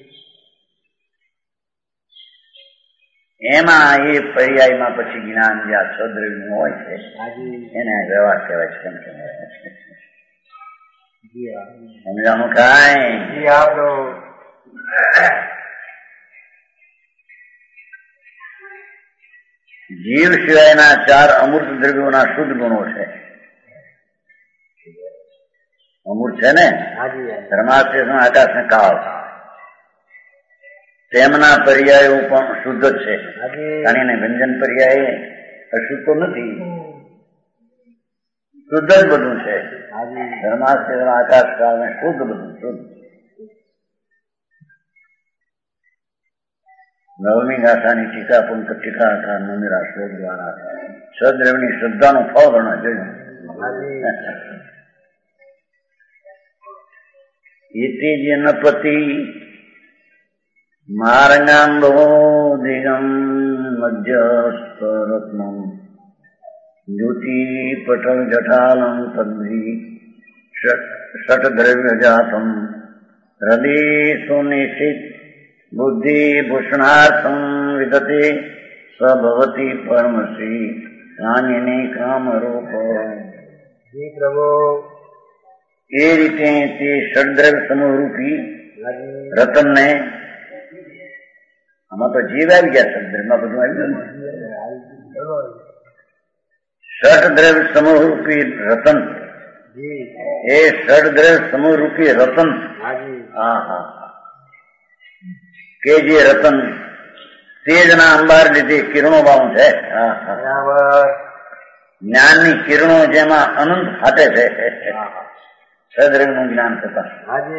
એમાં એ પર્યાયમાં પછી જ્ઞાન જે આ છદ્રવ્યનું હોય છે એને વ્યવહાર કહેવાય છે. સમજાણું કાંઈ? જીવ સિવાયના ચાર અમૂર્ત દ્રવ્યોના શુદ્ધ ગુણો છે. અમૂર્ત છે ને, ધર્માસ્ત્ર આકાશ ને કાળ, તેમના પર્યાયો પણ શુદ્ધ જ છે. કારણ વ્યંજન પર્યાય અશુદ્ધ તો નથી, શુદ્ધ જ બધું છે. ધર્માસ્ત્ર આકાશ કાળ ને શુદ્ધ બધું શુદ્ધ. નવમી ગાથાની ટીકા પંક ટીકાકાર નમીરા શ્લોક દ્વારા સદ્રવની શ્રદ્ધાનું ફળ ગણવા જોયું. ઇતિ જનપતિ માર્ગાંબો દિગમ મધ્યસ્તરત્નમ દ્યુતિ પટલ જટાલમ તદ્ભી ષટદ્રવ્ય જાતમ હૃદય સુનિશ્ચિત બુદ્ધિ ભૂષણાર્થમ વિદતે સભવતી પરમશ્રી કામિની કામરૂપ. એ રીતે તે ષડદ્રવ્ય સમૂહરૂપી રતનને, આમાં તો જીવ આવી ગયા, ષડદ્રવ્યમાં બધું આવી ગયું. ષડદ્રવ્ય સમૂહરૂપી રતન, એ ષડદ્રવ્ય સમૂહરૂપી રતન, હા હા કે જે રતન તેજના અંબાર લીધે કિરણો બાવું છે. જ્ઞાનની કિરણો જેમાં અનંત ફાટે છે સદ્રવ્યનું જ્ઞાન થતા,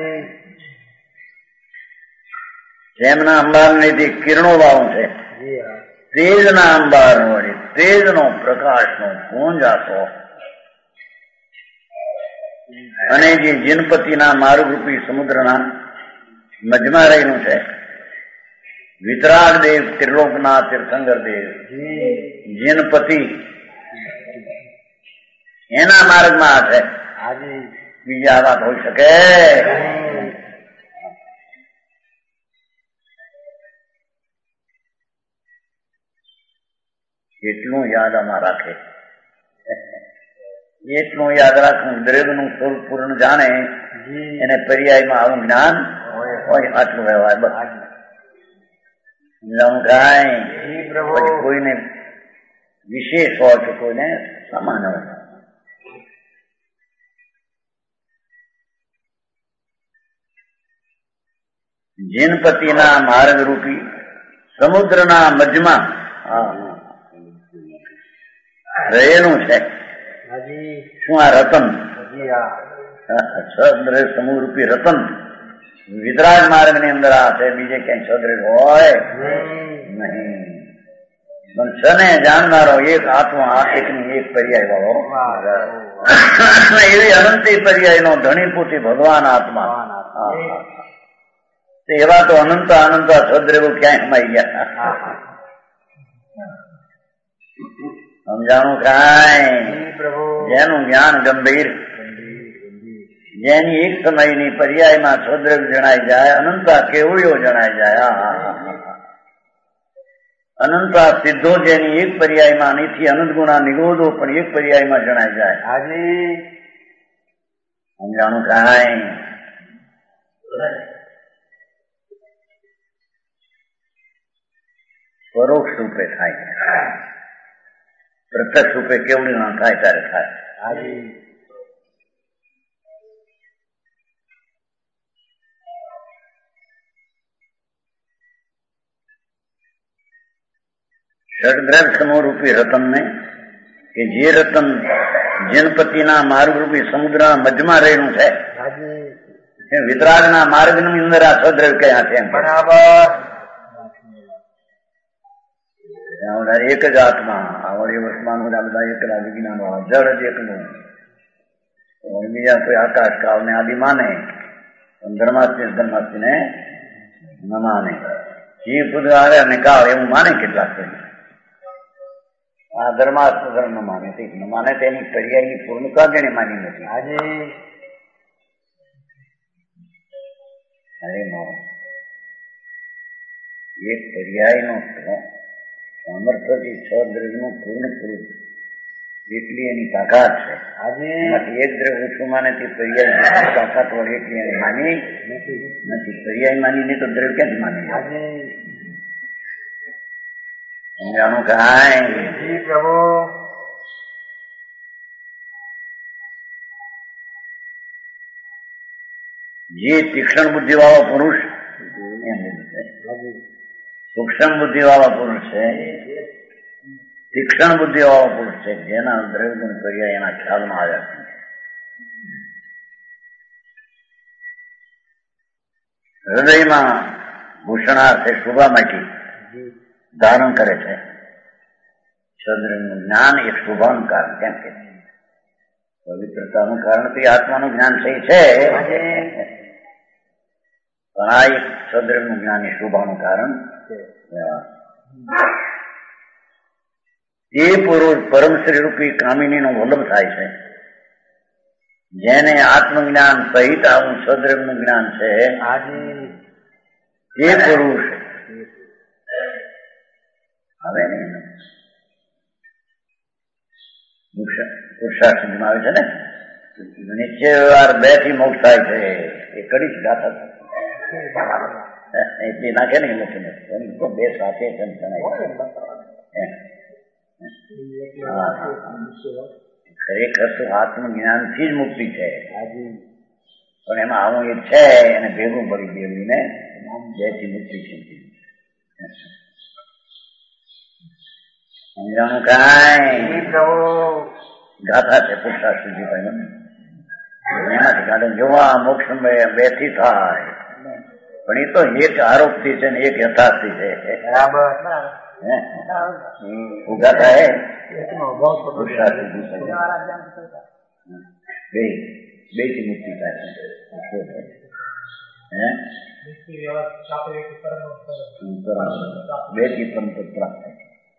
જેમના અંબાર લીધે કિરણો બાવું છે, તેજના અંબાર વળી તેજનો પ્રકાશનો ગુંજાતો અને જે જીનપતિના માર્ગરૂપી સમુદ્રના મધ્યમાં રહેલું છે. વિતરાગ દેવ, ત્રિલોકના તીર્થંકર દેવ, જીનપતિ એના માર્ગમાં છે. બીજા વાત હોઈ શકે? એટલું યાદ આમાં રાખે, એટલું યાદ રાખવું. દ્રવ્યનું સ્વરૂપ પૂર્ણ જાણે એને પર્યાયમાં આવું જ્ઞાન હોય, આટલું વ્યવહાર બસ. પછી કોઈને વિશેષ હોય કે કોઈને સમાન હોય. જીનપતિના માર્ગરૂપી સમુદ્રના મધ્યમાં રહેલું છે. શું આ રતન? સદ્રવ્ય સમૂહરૂપી રતન વિતરાગ માર્ગ ની અંદર આ છે. બીજે ક્યાંય સદ્રવ્ય હોય નહીં. પણ છને જાણનારો એક આત્મા, એકની એક પર્યાય વાળો, એવી અનંતી પર્યાય નો ધણીપુથી ભગવાન આત્મા. એવા તો અનંત અનંત સદ્રવ્યો ક્યાંય સમાઈ ગયા. સમજાણું કાંઈ? જેનું જ્ઞાન ગંભીર, જેની એક સમયની પર્યાયમાં સદ્રવ્ય જણાય જાય, અનંતા કેવળીઓ જણાય જાય. અનંતા સિદ્ધો જેની એક પર્યાયમાં, નીથી અનંત ગુણા નિગોદો પણ એક પર્યાયમાં જણાય જાય. હાજી સમજાણું કાંઈ? પરોક્ષ રૂપે થાય, પ્રત્યક્ષ રૂપે કેવડી ના થાય ત્યારે થાય. ષડદ્રવ્ય સમૂહરૂપી રતનને, કે જે રતન જનપતિના માર્ગરૂપી સમુદ્રના મધ્યમાં રહેલું છે, વિતરાગના માર્ગની અંદર આ સદ્રવ્ય કયા છે? બરાબર. એક જ આત્મા આવડી વર્તમાન બધા બધા એકલા વિજ્ઞાનો જળ જ એકનું, બીજા કોઈ આકાશ કાળ ને આદિ માને, ધર્માસ્તી ધર્માસ્તી ને ન માને. જીવ ખુદ આવે અને કાળ એવું માને કેટલાક. આ ધર્માસ્ત્ર ન માને ન માને તેની પર્યાયની પૂર્ણતા જેને માની નથી. આજે અરે નો એક પર્યાયનો સામર્થ્યથી છ દ્રવ્યનું પૂર્ણ પુરુષ એટલી એની તાકાત છે. આજે એમાંથી એક દ્રવ્ય ઓછું માને તે પર્યાય તાકાત વડે એટલી એને માની નથી. પર્યાય માની નહીં તો દ્રવ્ય ક્યાંથી માની? આજે સમજાણું કાંઈ? જી પ્રભુ. જે તીક્ષ્ણ બુદ્ધિ વાળો પુરુષ સૂક્ષ્મ બુદ્ધિ વાળો પુરુષ છે, તીક્ષ્ણ બુદ્ધિ વાળો પુરુષ છે, જેના દ્રવ્ય પર્યાય એના ખ્યાલમાં આવ્યા છે. હૃદયમાં ભૂષણાર્થે શુભામાંથી ધારણ કરે છે. સદ્રનું જ્ઞાન એક શુભાનું કારણ. કેમ કે પવિત્રતાનું કારણ તો આત્માનું જ્ઞાન થઈ છે, પણ આ એક સદ્રનું જ્ઞાન એ શુભાનું કારણ. એ પુરુષ પરમશ્રી રૂપી કામિનીનો વલ્લભ થાય છે. જેને આત્મજ્ઞાન સહિત આવું સદ્રનું જ્ઞાન છે, એ પુરુષ હવે પુરુષાર્થમાં આવે છે ને, નીચે વાર બે થી મોક્ષ થાય છે. એ કડી જ ગાથા એટલી નાખે ને નથી બે સાથે ખરેખર તો આત્મજ્ઞાનથી જ મુક્તિ છે, પણ એમાં આવું એ છે એને ભેગું પડી ગયેલું ને જેથી મુક્તિ છે. સમજાણું કાંઈ? ગાથા છે પુરુષાર્થજી ભાઈ. એનાથી કાઢે જોવા મોક્ષ બે થી થાય, પણ એ તો એક આરોપથી છે ને એક યથાર્થથી છે. બરાબર ઉગા થાય પુરુષાર્થજી બે બે થી મુક્તિ થાય. બે થી પરમ પ્રાપ્ત થાય.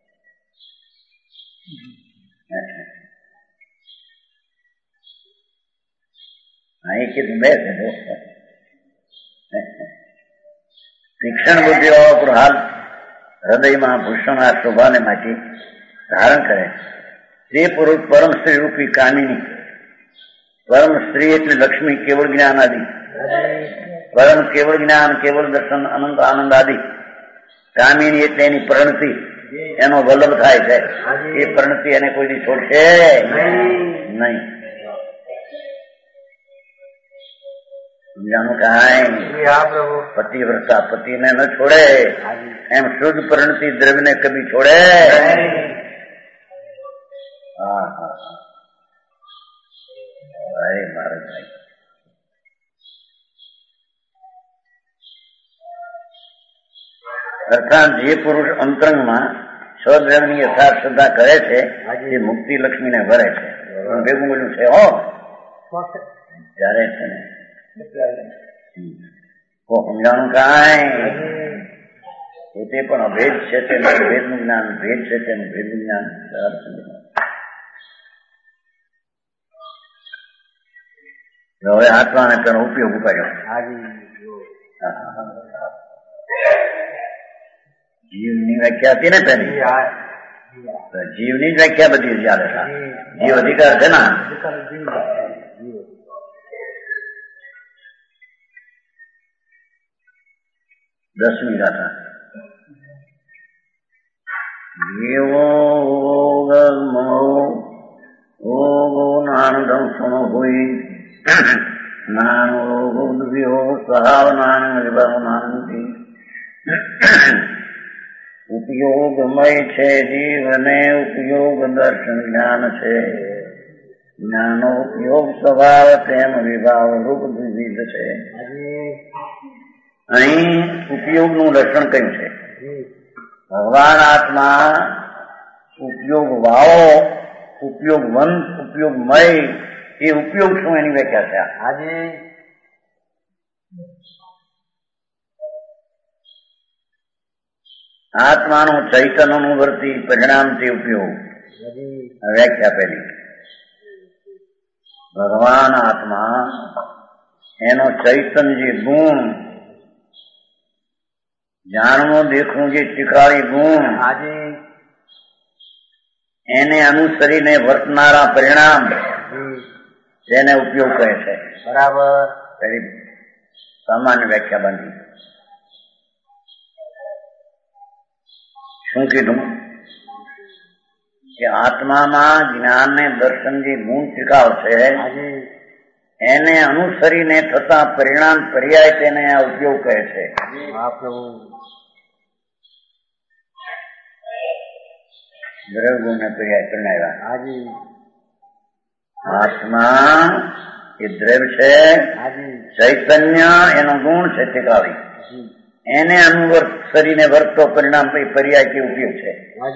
અહીં કીધું બે છે. શિક્ષણ બુદ્ધિ વાળો પર હાલ હૃદયમાં ભૂષણ શોભાને માંથી ધારણ કરે. તે પુરુષ પરમ સ્ત્રી રૂપી કામિની. પરમ સ્ત્રી એટલે લક્ષ્મી, કેવળ જ્ઞાન આદિ. પરમ કેવળ જ્ઞાન, કેવળ દર્શન, અનંત આનંદ આદિ. કામિની એટલે એની પરિણતિ, એનો વલ્લભ થાય છે. એ પરિણતિ એને કોઈની છોડશે નહીં. સમજાનું કાંઈ? પતિવ્રતા પતિને ન છોડે, એમ શુદ્ધ પરિણતિ દ્રવ્યને કભી છોડે. હા હા અરે મારે ભાઈ, અર્થાત જે પુરુષ અંતરંગમાં સ્વદ્રવ્યની યથાર્થ શ્રદ્ધા કરે છે એ મુક્તિ લક્ષ્મીને ભરે છે. ભેગું બોલ્યું છે હો ત્યારે છે ને સમજાણું કાંઈ? તે પણ અભેદ છે તેનું ભેદનું જ્ઞાન, ભેદ છે તેનું ભેદનું જ્ઞાન. હવે આત્માને તેનો ઉપયોગ ઉપાડ્યો. જીવની વ્યાખ્યા હતી ને તેની, જીવની જ વ્યાખ્યા બધી ચાલે છે. જીવ અધિકાર છે ને. દસમી ગાથા. જીવો નાનદમ સમ હોય નાનો સહાવ નાન નાનથી ઉપયોગમય છે. જીવને ઉપયોગ દર્શન જ્ઞાન છે. જ્ઞાનો ઉપયોગ સ્વભાવ તેમ વિભાવ રૂપ વિવિધ છે. અહીં ઉપયોગનું લક્ષણ કયું છે? ભગવાન આત્મા ઉપયોગ વાળો, ઉપયોગવંત, ઉપયોગમય. એ ઉપયોગ શું એની વ્યાખ્યા છે? આજે આત્માનું ચૈતન્યનું વર્તી પરિણામથી ઉપયોગ વ્યાખ્યા પેલી ભગવાન આત્મા એનો ચૈતન્ય ગુણ જાણવું દેખવું જે ચિકાળી ગુણ એને અનુસરીને વર્તનારા પરિણામ તેને ઉપયોગ કહે છે. બરાબર. પેલી સામાન્ય વ્યાખ્યા બાંધી. શું કીધું કે આત્મામાં જ્ઞાન ને દર્શન જે ગુણ ચિકાવ છે એને અનુસરીને થતા પરિણામ પર્યાય તેને આ ઉપયોગ કહે છે. દ્રવ્ય ગુણ ને પર્યાય પરણાવ્યા. આત્મા એ દ્રવ્ય છે, ચૈતન્ય એનો ગુણ છે ચિકાવી, એને અનુસરીને વર્તો પરિણામ પર્યાય કે ઉપયોગ છે.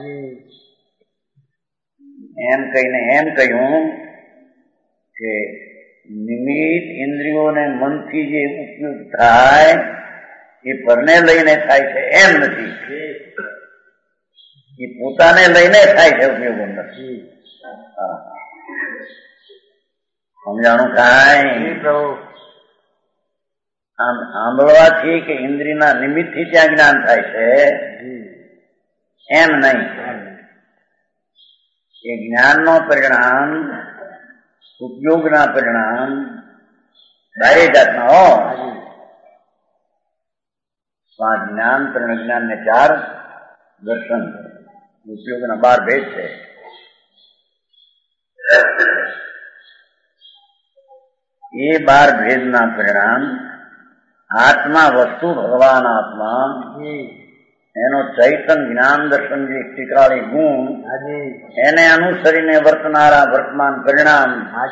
એમ કહીને એમ કહ્યું કે નિમિત્ત ઇન્દ્રિયોને મનથી જે ઉપયોગ થાય એ પરને લઈને થાય છે એમ નથી, એ પોતાને લઈને થાય છે ઉપયોગ નથી. સમજાણું કાંઈ? આમ સાંભળવાથી કે ઇન્દ્રિયના નિમિત્તથી ત્યાં જ્ઞાન થાય છે એમ નહીં. એ જ્ઞાનનો પરિણામ ઉપયોગના પરિણામ બારે જાતના હો. પાંચ જ્ઞાન, ત્રણ જ્ઞાન ને ચાર દર્શન, ઉપયોગના બાર ભેદ છે. એ બાર ભેદના પરિણામ આત્મા વસ્તુ ભગવાન આત્મા એનો ચૈતન જ્ઞાન દર્શન જે ટીકાળી ગુણ એને અનુસરીને વર્તનારા વર્તમાન પરિણામ.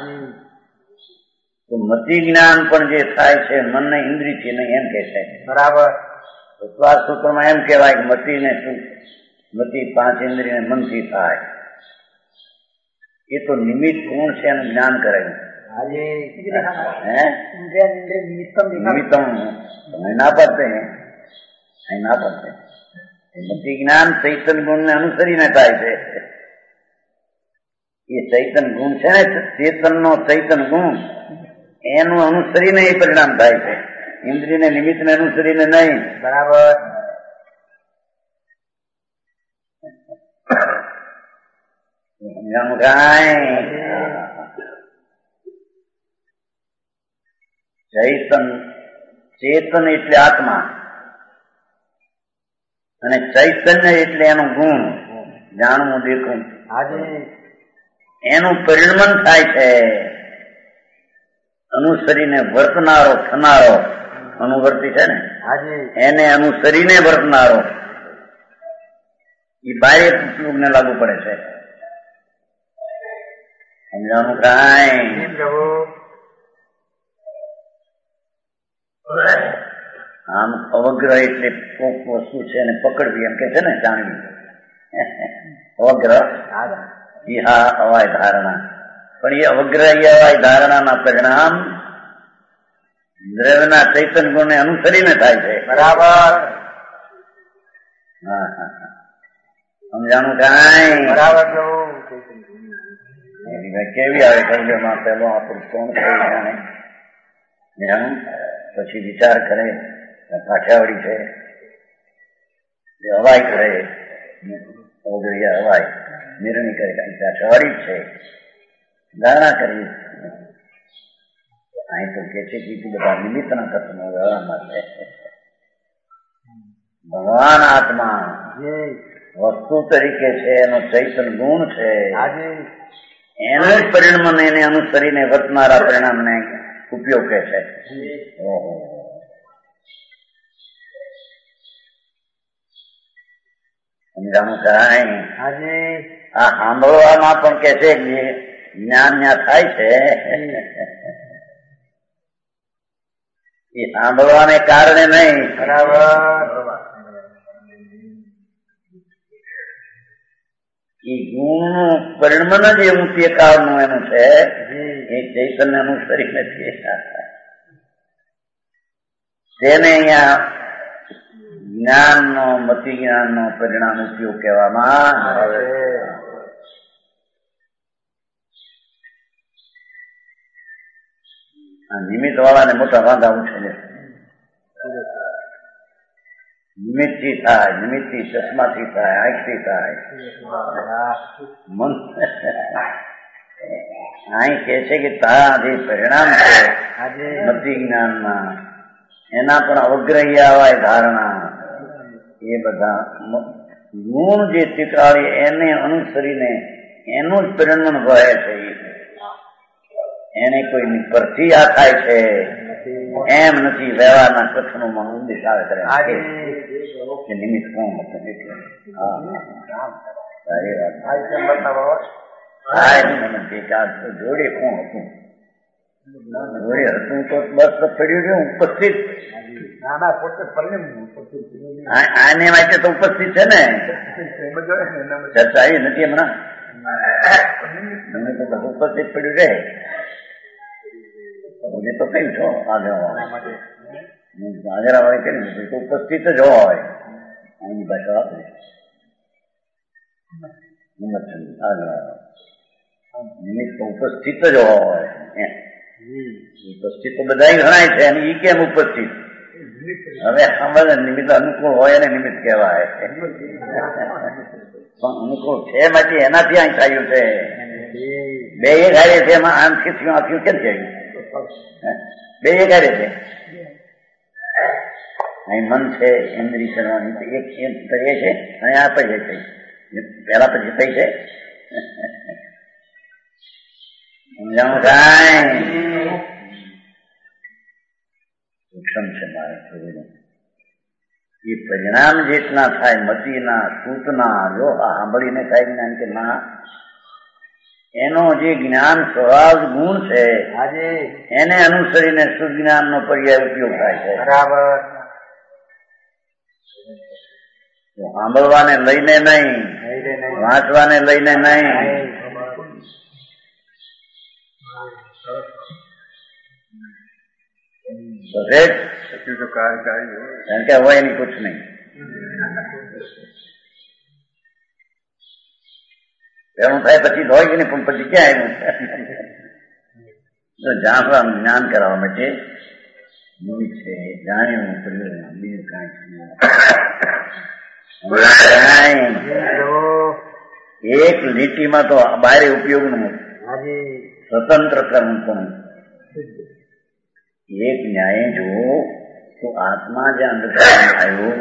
તો મતિ જ્ઞાન પણ જે થાય છે મનને ઇન્દ્રિયથી નહીં એમ કે છે. બરાબર. શ્વાસ સૂત્રમાં એમ કહેવાય કે મતિ ને શું મતિ પાંચ ઇન્દ્રિય મનથી થાય. એ તો નિમિત્ત ગુણ છે એનું જ્ઞાન કરાયું. નિમિત્તમ ના પડતે ના પડતે મતિ જ્ઞાન ચૈતન ગુણ ને અનુસરીને થાય છે. એ ચૈતન ગુણ છે ને ચેતન નો ચૈતન ગુણ એનું અનુસરીને એ પરિણામ થાય છે, ઇન્દ્રિય ને નિમિત્ત ને અનુસરીને નહીં. બરાબર. ચૈતન ચેતન એટલે આત્મા અને ચૈતન્ય એટલે એનું ગુણ જાણવું દેખવું એનું પરિણમન થાય છે. અનુસરીને વર્તનારો થનારો અનુવર્તી છે ને એને અનુસરીને વર્તનારો એ બાહ્ય ઉપયોગને લાગુ પડે છે. સમજાનું કાંઈ? આમ અવગ્રહ એટલે કોક વસ્તુ છે એને પકડવી એમ કે છે ને જાણવી. અવગ્રહ હા અવાય ધારણા, પણ એ અવગ્રહ અવાય ધારણાના પરિણામ દ્રવ્યના ચૈતન ગુણને અનુસરીને થાય છે. બરાબર. હા હા સમજાણું કાંઈ? બરાબર. કેવી આવે કલ્પમાં પેલો આપણું કોણ થયું જાણે જાણું, પછી વિચાર કરે કાઠિયાવાડી છે એ અવાય કરે અવગરિયા અવાય નિર્ણય કરે કાઠિયાવાડી જ છે ધારણા કરી. અહીં તો કે છે કે બધા નિમિત્તના તત્વનો વ્યવહારમાં છે. ભગવાન આત્મા વસ્તુ તરીકે છે, એનો ચૈતન ગુણ છે, એનું જ પરિણામ એને અનુસરીને વર્તનારા પરિણામને ઉપયોગ કહે છે. સમજાણું કાંઈ? આ સાંભળવામાં પણ કે છે કે જ્ઞાન ત્યાં થાય છે એ સાંભળવાને કારણે નહીં. બરાબર. એ ગુણનું પરિણમન જ એવું તે કાળનું એનું છે, એ ચૈતન્ય અનુસરી નથી. તેને અહીંયા જ્ઞાનનો મતિ જ્ઞાનનો પરિણામ ઉપયોગ કહેવામાં આવે. નિમિત્ત વાળાને મોટા વાંધા ઉઠે છે. નિમિત્તથી થાય, નિમિત્તથી ચશ્માથી થાય, આંખથી થાય. મન અહીં કે છે કે તારા જે પરિણામ છે મતિ જ્ઞાનના એના પણ અવગ્રહી આવાય ધારણા એ બધા ગુણ જે ટીકાળી એને અનુસરીને એનું જ પરિણામ વહે છે. એને કોઈ પરથી આ થાય છે એમ નથી. વ્યવહારના કથનોમાં ઉદ્દેશ આવે કરે કે નિમિત્ત કોણ હતું એટલે જોડે કોણ હતું? જોડે હતું તો બસ પડ્યું રહ્યું ઉપસ્થિત. આને માટે તો ઉપસ્થિત છે ને, ચર્ચા આવી નથી હમણાં. તો બસ ઉપસ્થિત પડ્યું રહે. તો કઈ છો આગળ આગળ કરી તો ઉપસ્થિત જ હોય. એની ભાષા વાપરે નિમિત્ત તો ઉપસ્થિત જ હોય. ઉપસ્થિત તો બધા ગણાય છે અને ઈ કેમ ઉપસ્થિત? હવે અમારે નિમિત્ત અનુકૂળ હોય ને નિમિત્ત કહેવાય. પણ અનુકૂળ છે માટે એનાથી અહીં થયું છે. બે એ કાર્ય છે એમાં આમથી થયું આ થયું કેમ થયું? બે એ કાર્ય છે. અહીં મન છે ઇન્દ્રિય કરવાની એક એમ કરીએ છે અને આ પછી થઈ પેલા પછી થઈ છે. સમજાણું કાંઈ સૂક્ષ્મ છે મારે થોડું. એ પરિણામ જેટલા થાય મતીના સૂતના જો આ સાંભળીને થાય જ્ઞાન કે ના એનો જે જ્ઞાન સ્વભાવ ગુણ છે આજે એને અનુસરીને સુજ્ઞાન નો પર્યાય ઉપયોગ થાય છે. બરાબર. સાંભળવાને લઈને નહીં, વાંચવાને લઈને નહીં. કારણ કે હોય નહીં કુછ નહીં. એનું થાય પછી હોય કે નહીં પણ પછી ક્યાં આવ્યું? જાણવા જ્ઞાન કરાવવા માટે નિમિત્ત છે. જાણ્યું બીજું કાંઈ એક લીટીમાં તો બારે ઉપયોગ નું સ્વતંત્ર કર્મ પણ એક ન્યાય જો તો આત્મા જે અંધકાર આવ્યો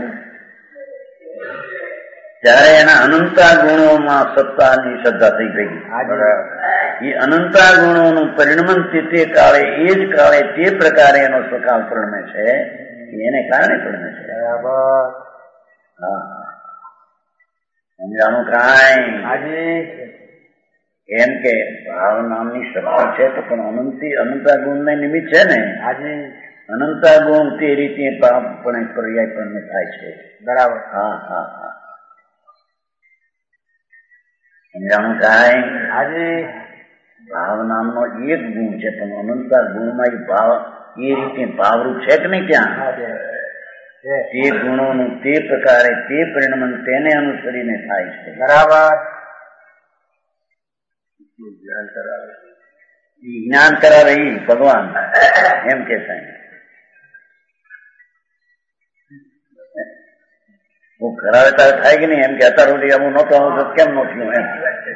ત્યારે એના અનંતા ગુણોમાં સત્તાની શ્રદ્ધા થઈ ગઈ. એ અનંતા ગુણોનું પરિણમન તે કાળે એ જ કાળે તે પ્રકારે એનો સ્વકાલ પરિણમે છે. એને કારણે પરિણમે છે. હા સમજાણું કાંઈ? એમ કે ભાવ નામની શક્તિ છે તો પણ અનંતી અનંતા ગુણ ને નિમિત્ત છે ને. અનંતા ગુણ તે રીતે પણ પર્યાય પણ થાય છે. બરાબર. હા હા હા સમજાણું કાંઈ? આજે ભાવ નામનો એક ગુણ છે પણ અનંતા ગુણમાં એ ભાવ એ રીતે ભાવરૂપ છે કે નહીં? ત્યાં તે ગુણોનું તે પ્રકારે તે પરિણમન તેને અનુસરીને થાય છે. બરાબર. જ્ઞાન કરાવે જ્ઞાન કરાવે એ ભગવાન એમ કે થાય. હું કરાવે તારે થાય કે નહીં એમ કે અત્યાર સુધી હું નહોતો આવું તો કેમ નો થયું એમ.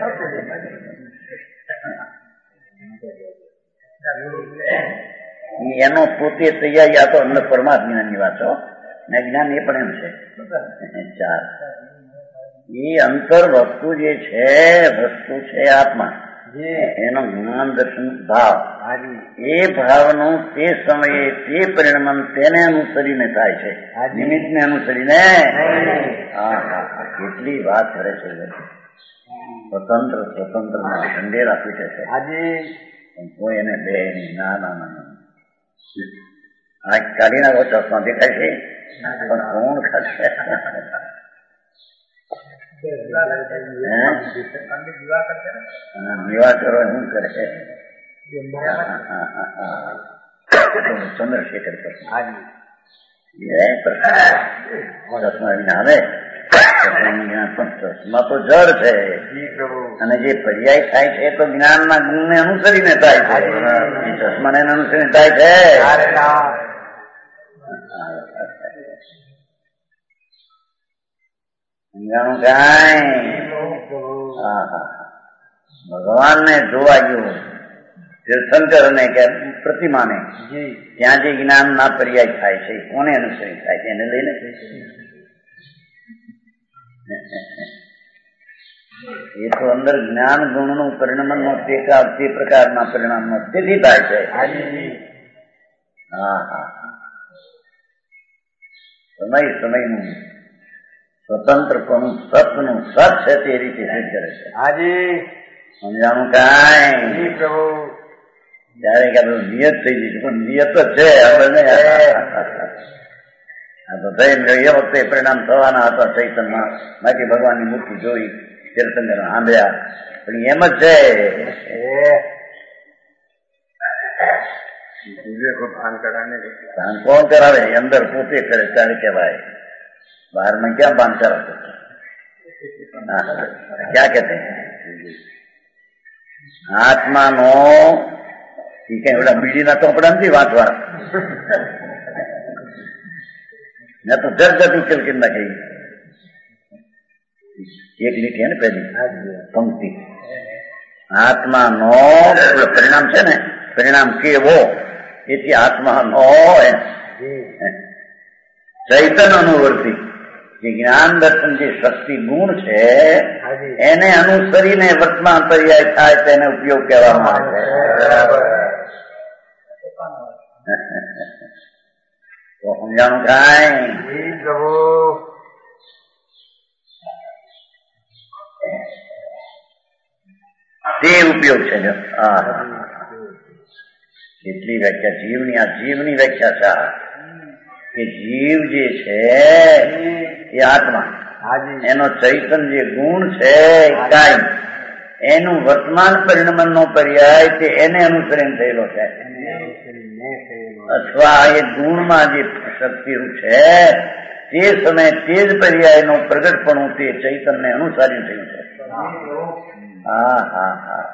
એનો પોતે તૈયારી આ તો અંદર પરમાત્માની વાત છો ને જ્ઞાન એ પણ એમ છે. ચાર એ અંતર વસ્તુ જે છે વસ્તુ છે આત્મા એનો જ્ઞાન દર્શન ભાવ એ ભાવનું તે સમયે તે પરિણામ તેને અનુસરીને થાય છે. નિમિત્ત ને અનુસરીને. હા હા કેટલી વાત કરે છે. સ્વતંત્ર સ્વતંત્ર ના ઢંઢેરા પીટે છે આજે કોઈ એને બે ના ના ના આ કાઢી નાખો ચશ્મા દેખાય છે પણ કોણ ખાશે? વિવાહ કરો શું કરે? ચંદ્રશેખર પ્રશ્ન આવે ચશ્માનું જ્ઞાન પણ ચશ્મા તો જળ છે અને જે પર્યાય થાય છે તો જ્ઞાનના ગુણને અનુસરીને થાય છે એ ચશ્માને અનુસરીને થાય છે. સમજાણું કાંઈ? હા હા ભગવાનને જોવા ગયું તીર્થંકર ને કે પ્રતિમાને ત્યાં જે જ્ઞાન ના પર્યાય થાય છે કોને અનુસરી થાય છે એને લઈને એ તો અંદર જ્ઞાન ગુણનું પરિણામનો તે પ્રકારના પરિણામનો તેથી થાય છે. હા હા સમય સમયનું સ્વતંત્રપણું સતનું સત છે તે રીતે સિદ્ધ કરે છે. હાજી સમજાણું કાંઈ? ત્યારે કે નિયત થઈ જશે પણ નિયત જ છે આપણે આ તો થઈ એ વખતે પરિણામ થવાના હતા ચૈતનમાં બાકી ભગવાનની મૂર્તિ જોઈ તીર્થંકર સાંભળ્યા પણ એમ જ છે. ભાન કોણ કરાવે? અંદર પોતે કરે ત્યારે કહેવાય. બહારમાં ક્યાં ભાન કરાવે? ક્યાં કહેતે આત્માનો એ કઈ ઓલા બીડીના ચોપડા નથી વાંચવા મેં તો જર જર ઉકેલ કરી નાખી. એક લીટી ને પેલી પંક્તિ આત્માનો પરિણામ છે ને પરિણામ કેવો એથી આત્માનો ચૈતન્ય અનુવર્તી જે જ્ઞાન દર્શન જે શક્તિ ગુણ છે એને અનુસરીને વર્તમાન પર્યાય થાય તેને ઉપયોગ કહેવામાં આવે છે. તો સમજાણું કાંઈ? તે ઉપયોગ છે. કેટલી વ્યાખ્યા જીવની આ જીવની વ્યાખ્યા છે કે જીવ જે છે એ આત્મા એનો ચૈતન્ય જે ગુણ છે કાયમ એનું વર્તમાન પરિણમનનો પર્યાય તે એને અનુસરીને થયેલો છે અથવા એ ગુણમાં જે શક્તિરૂપ છે તે સમયે તે જ પર્યાયનો પ્રગટપણું તે ચૈતન્ય અનુસારી થયું છે. હા હા હા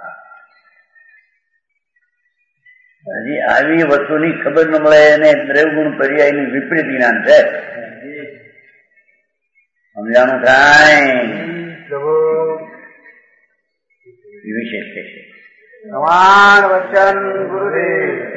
હજી આવી વસ્તુની ખબર ન મળે એને દ્રવગુણ પર્યાયનું વિપરીત જ્ઞાન છે. સમજાણું કાંઈ? વિશેષ છે. ભગવાન વચન ગુરુદેવ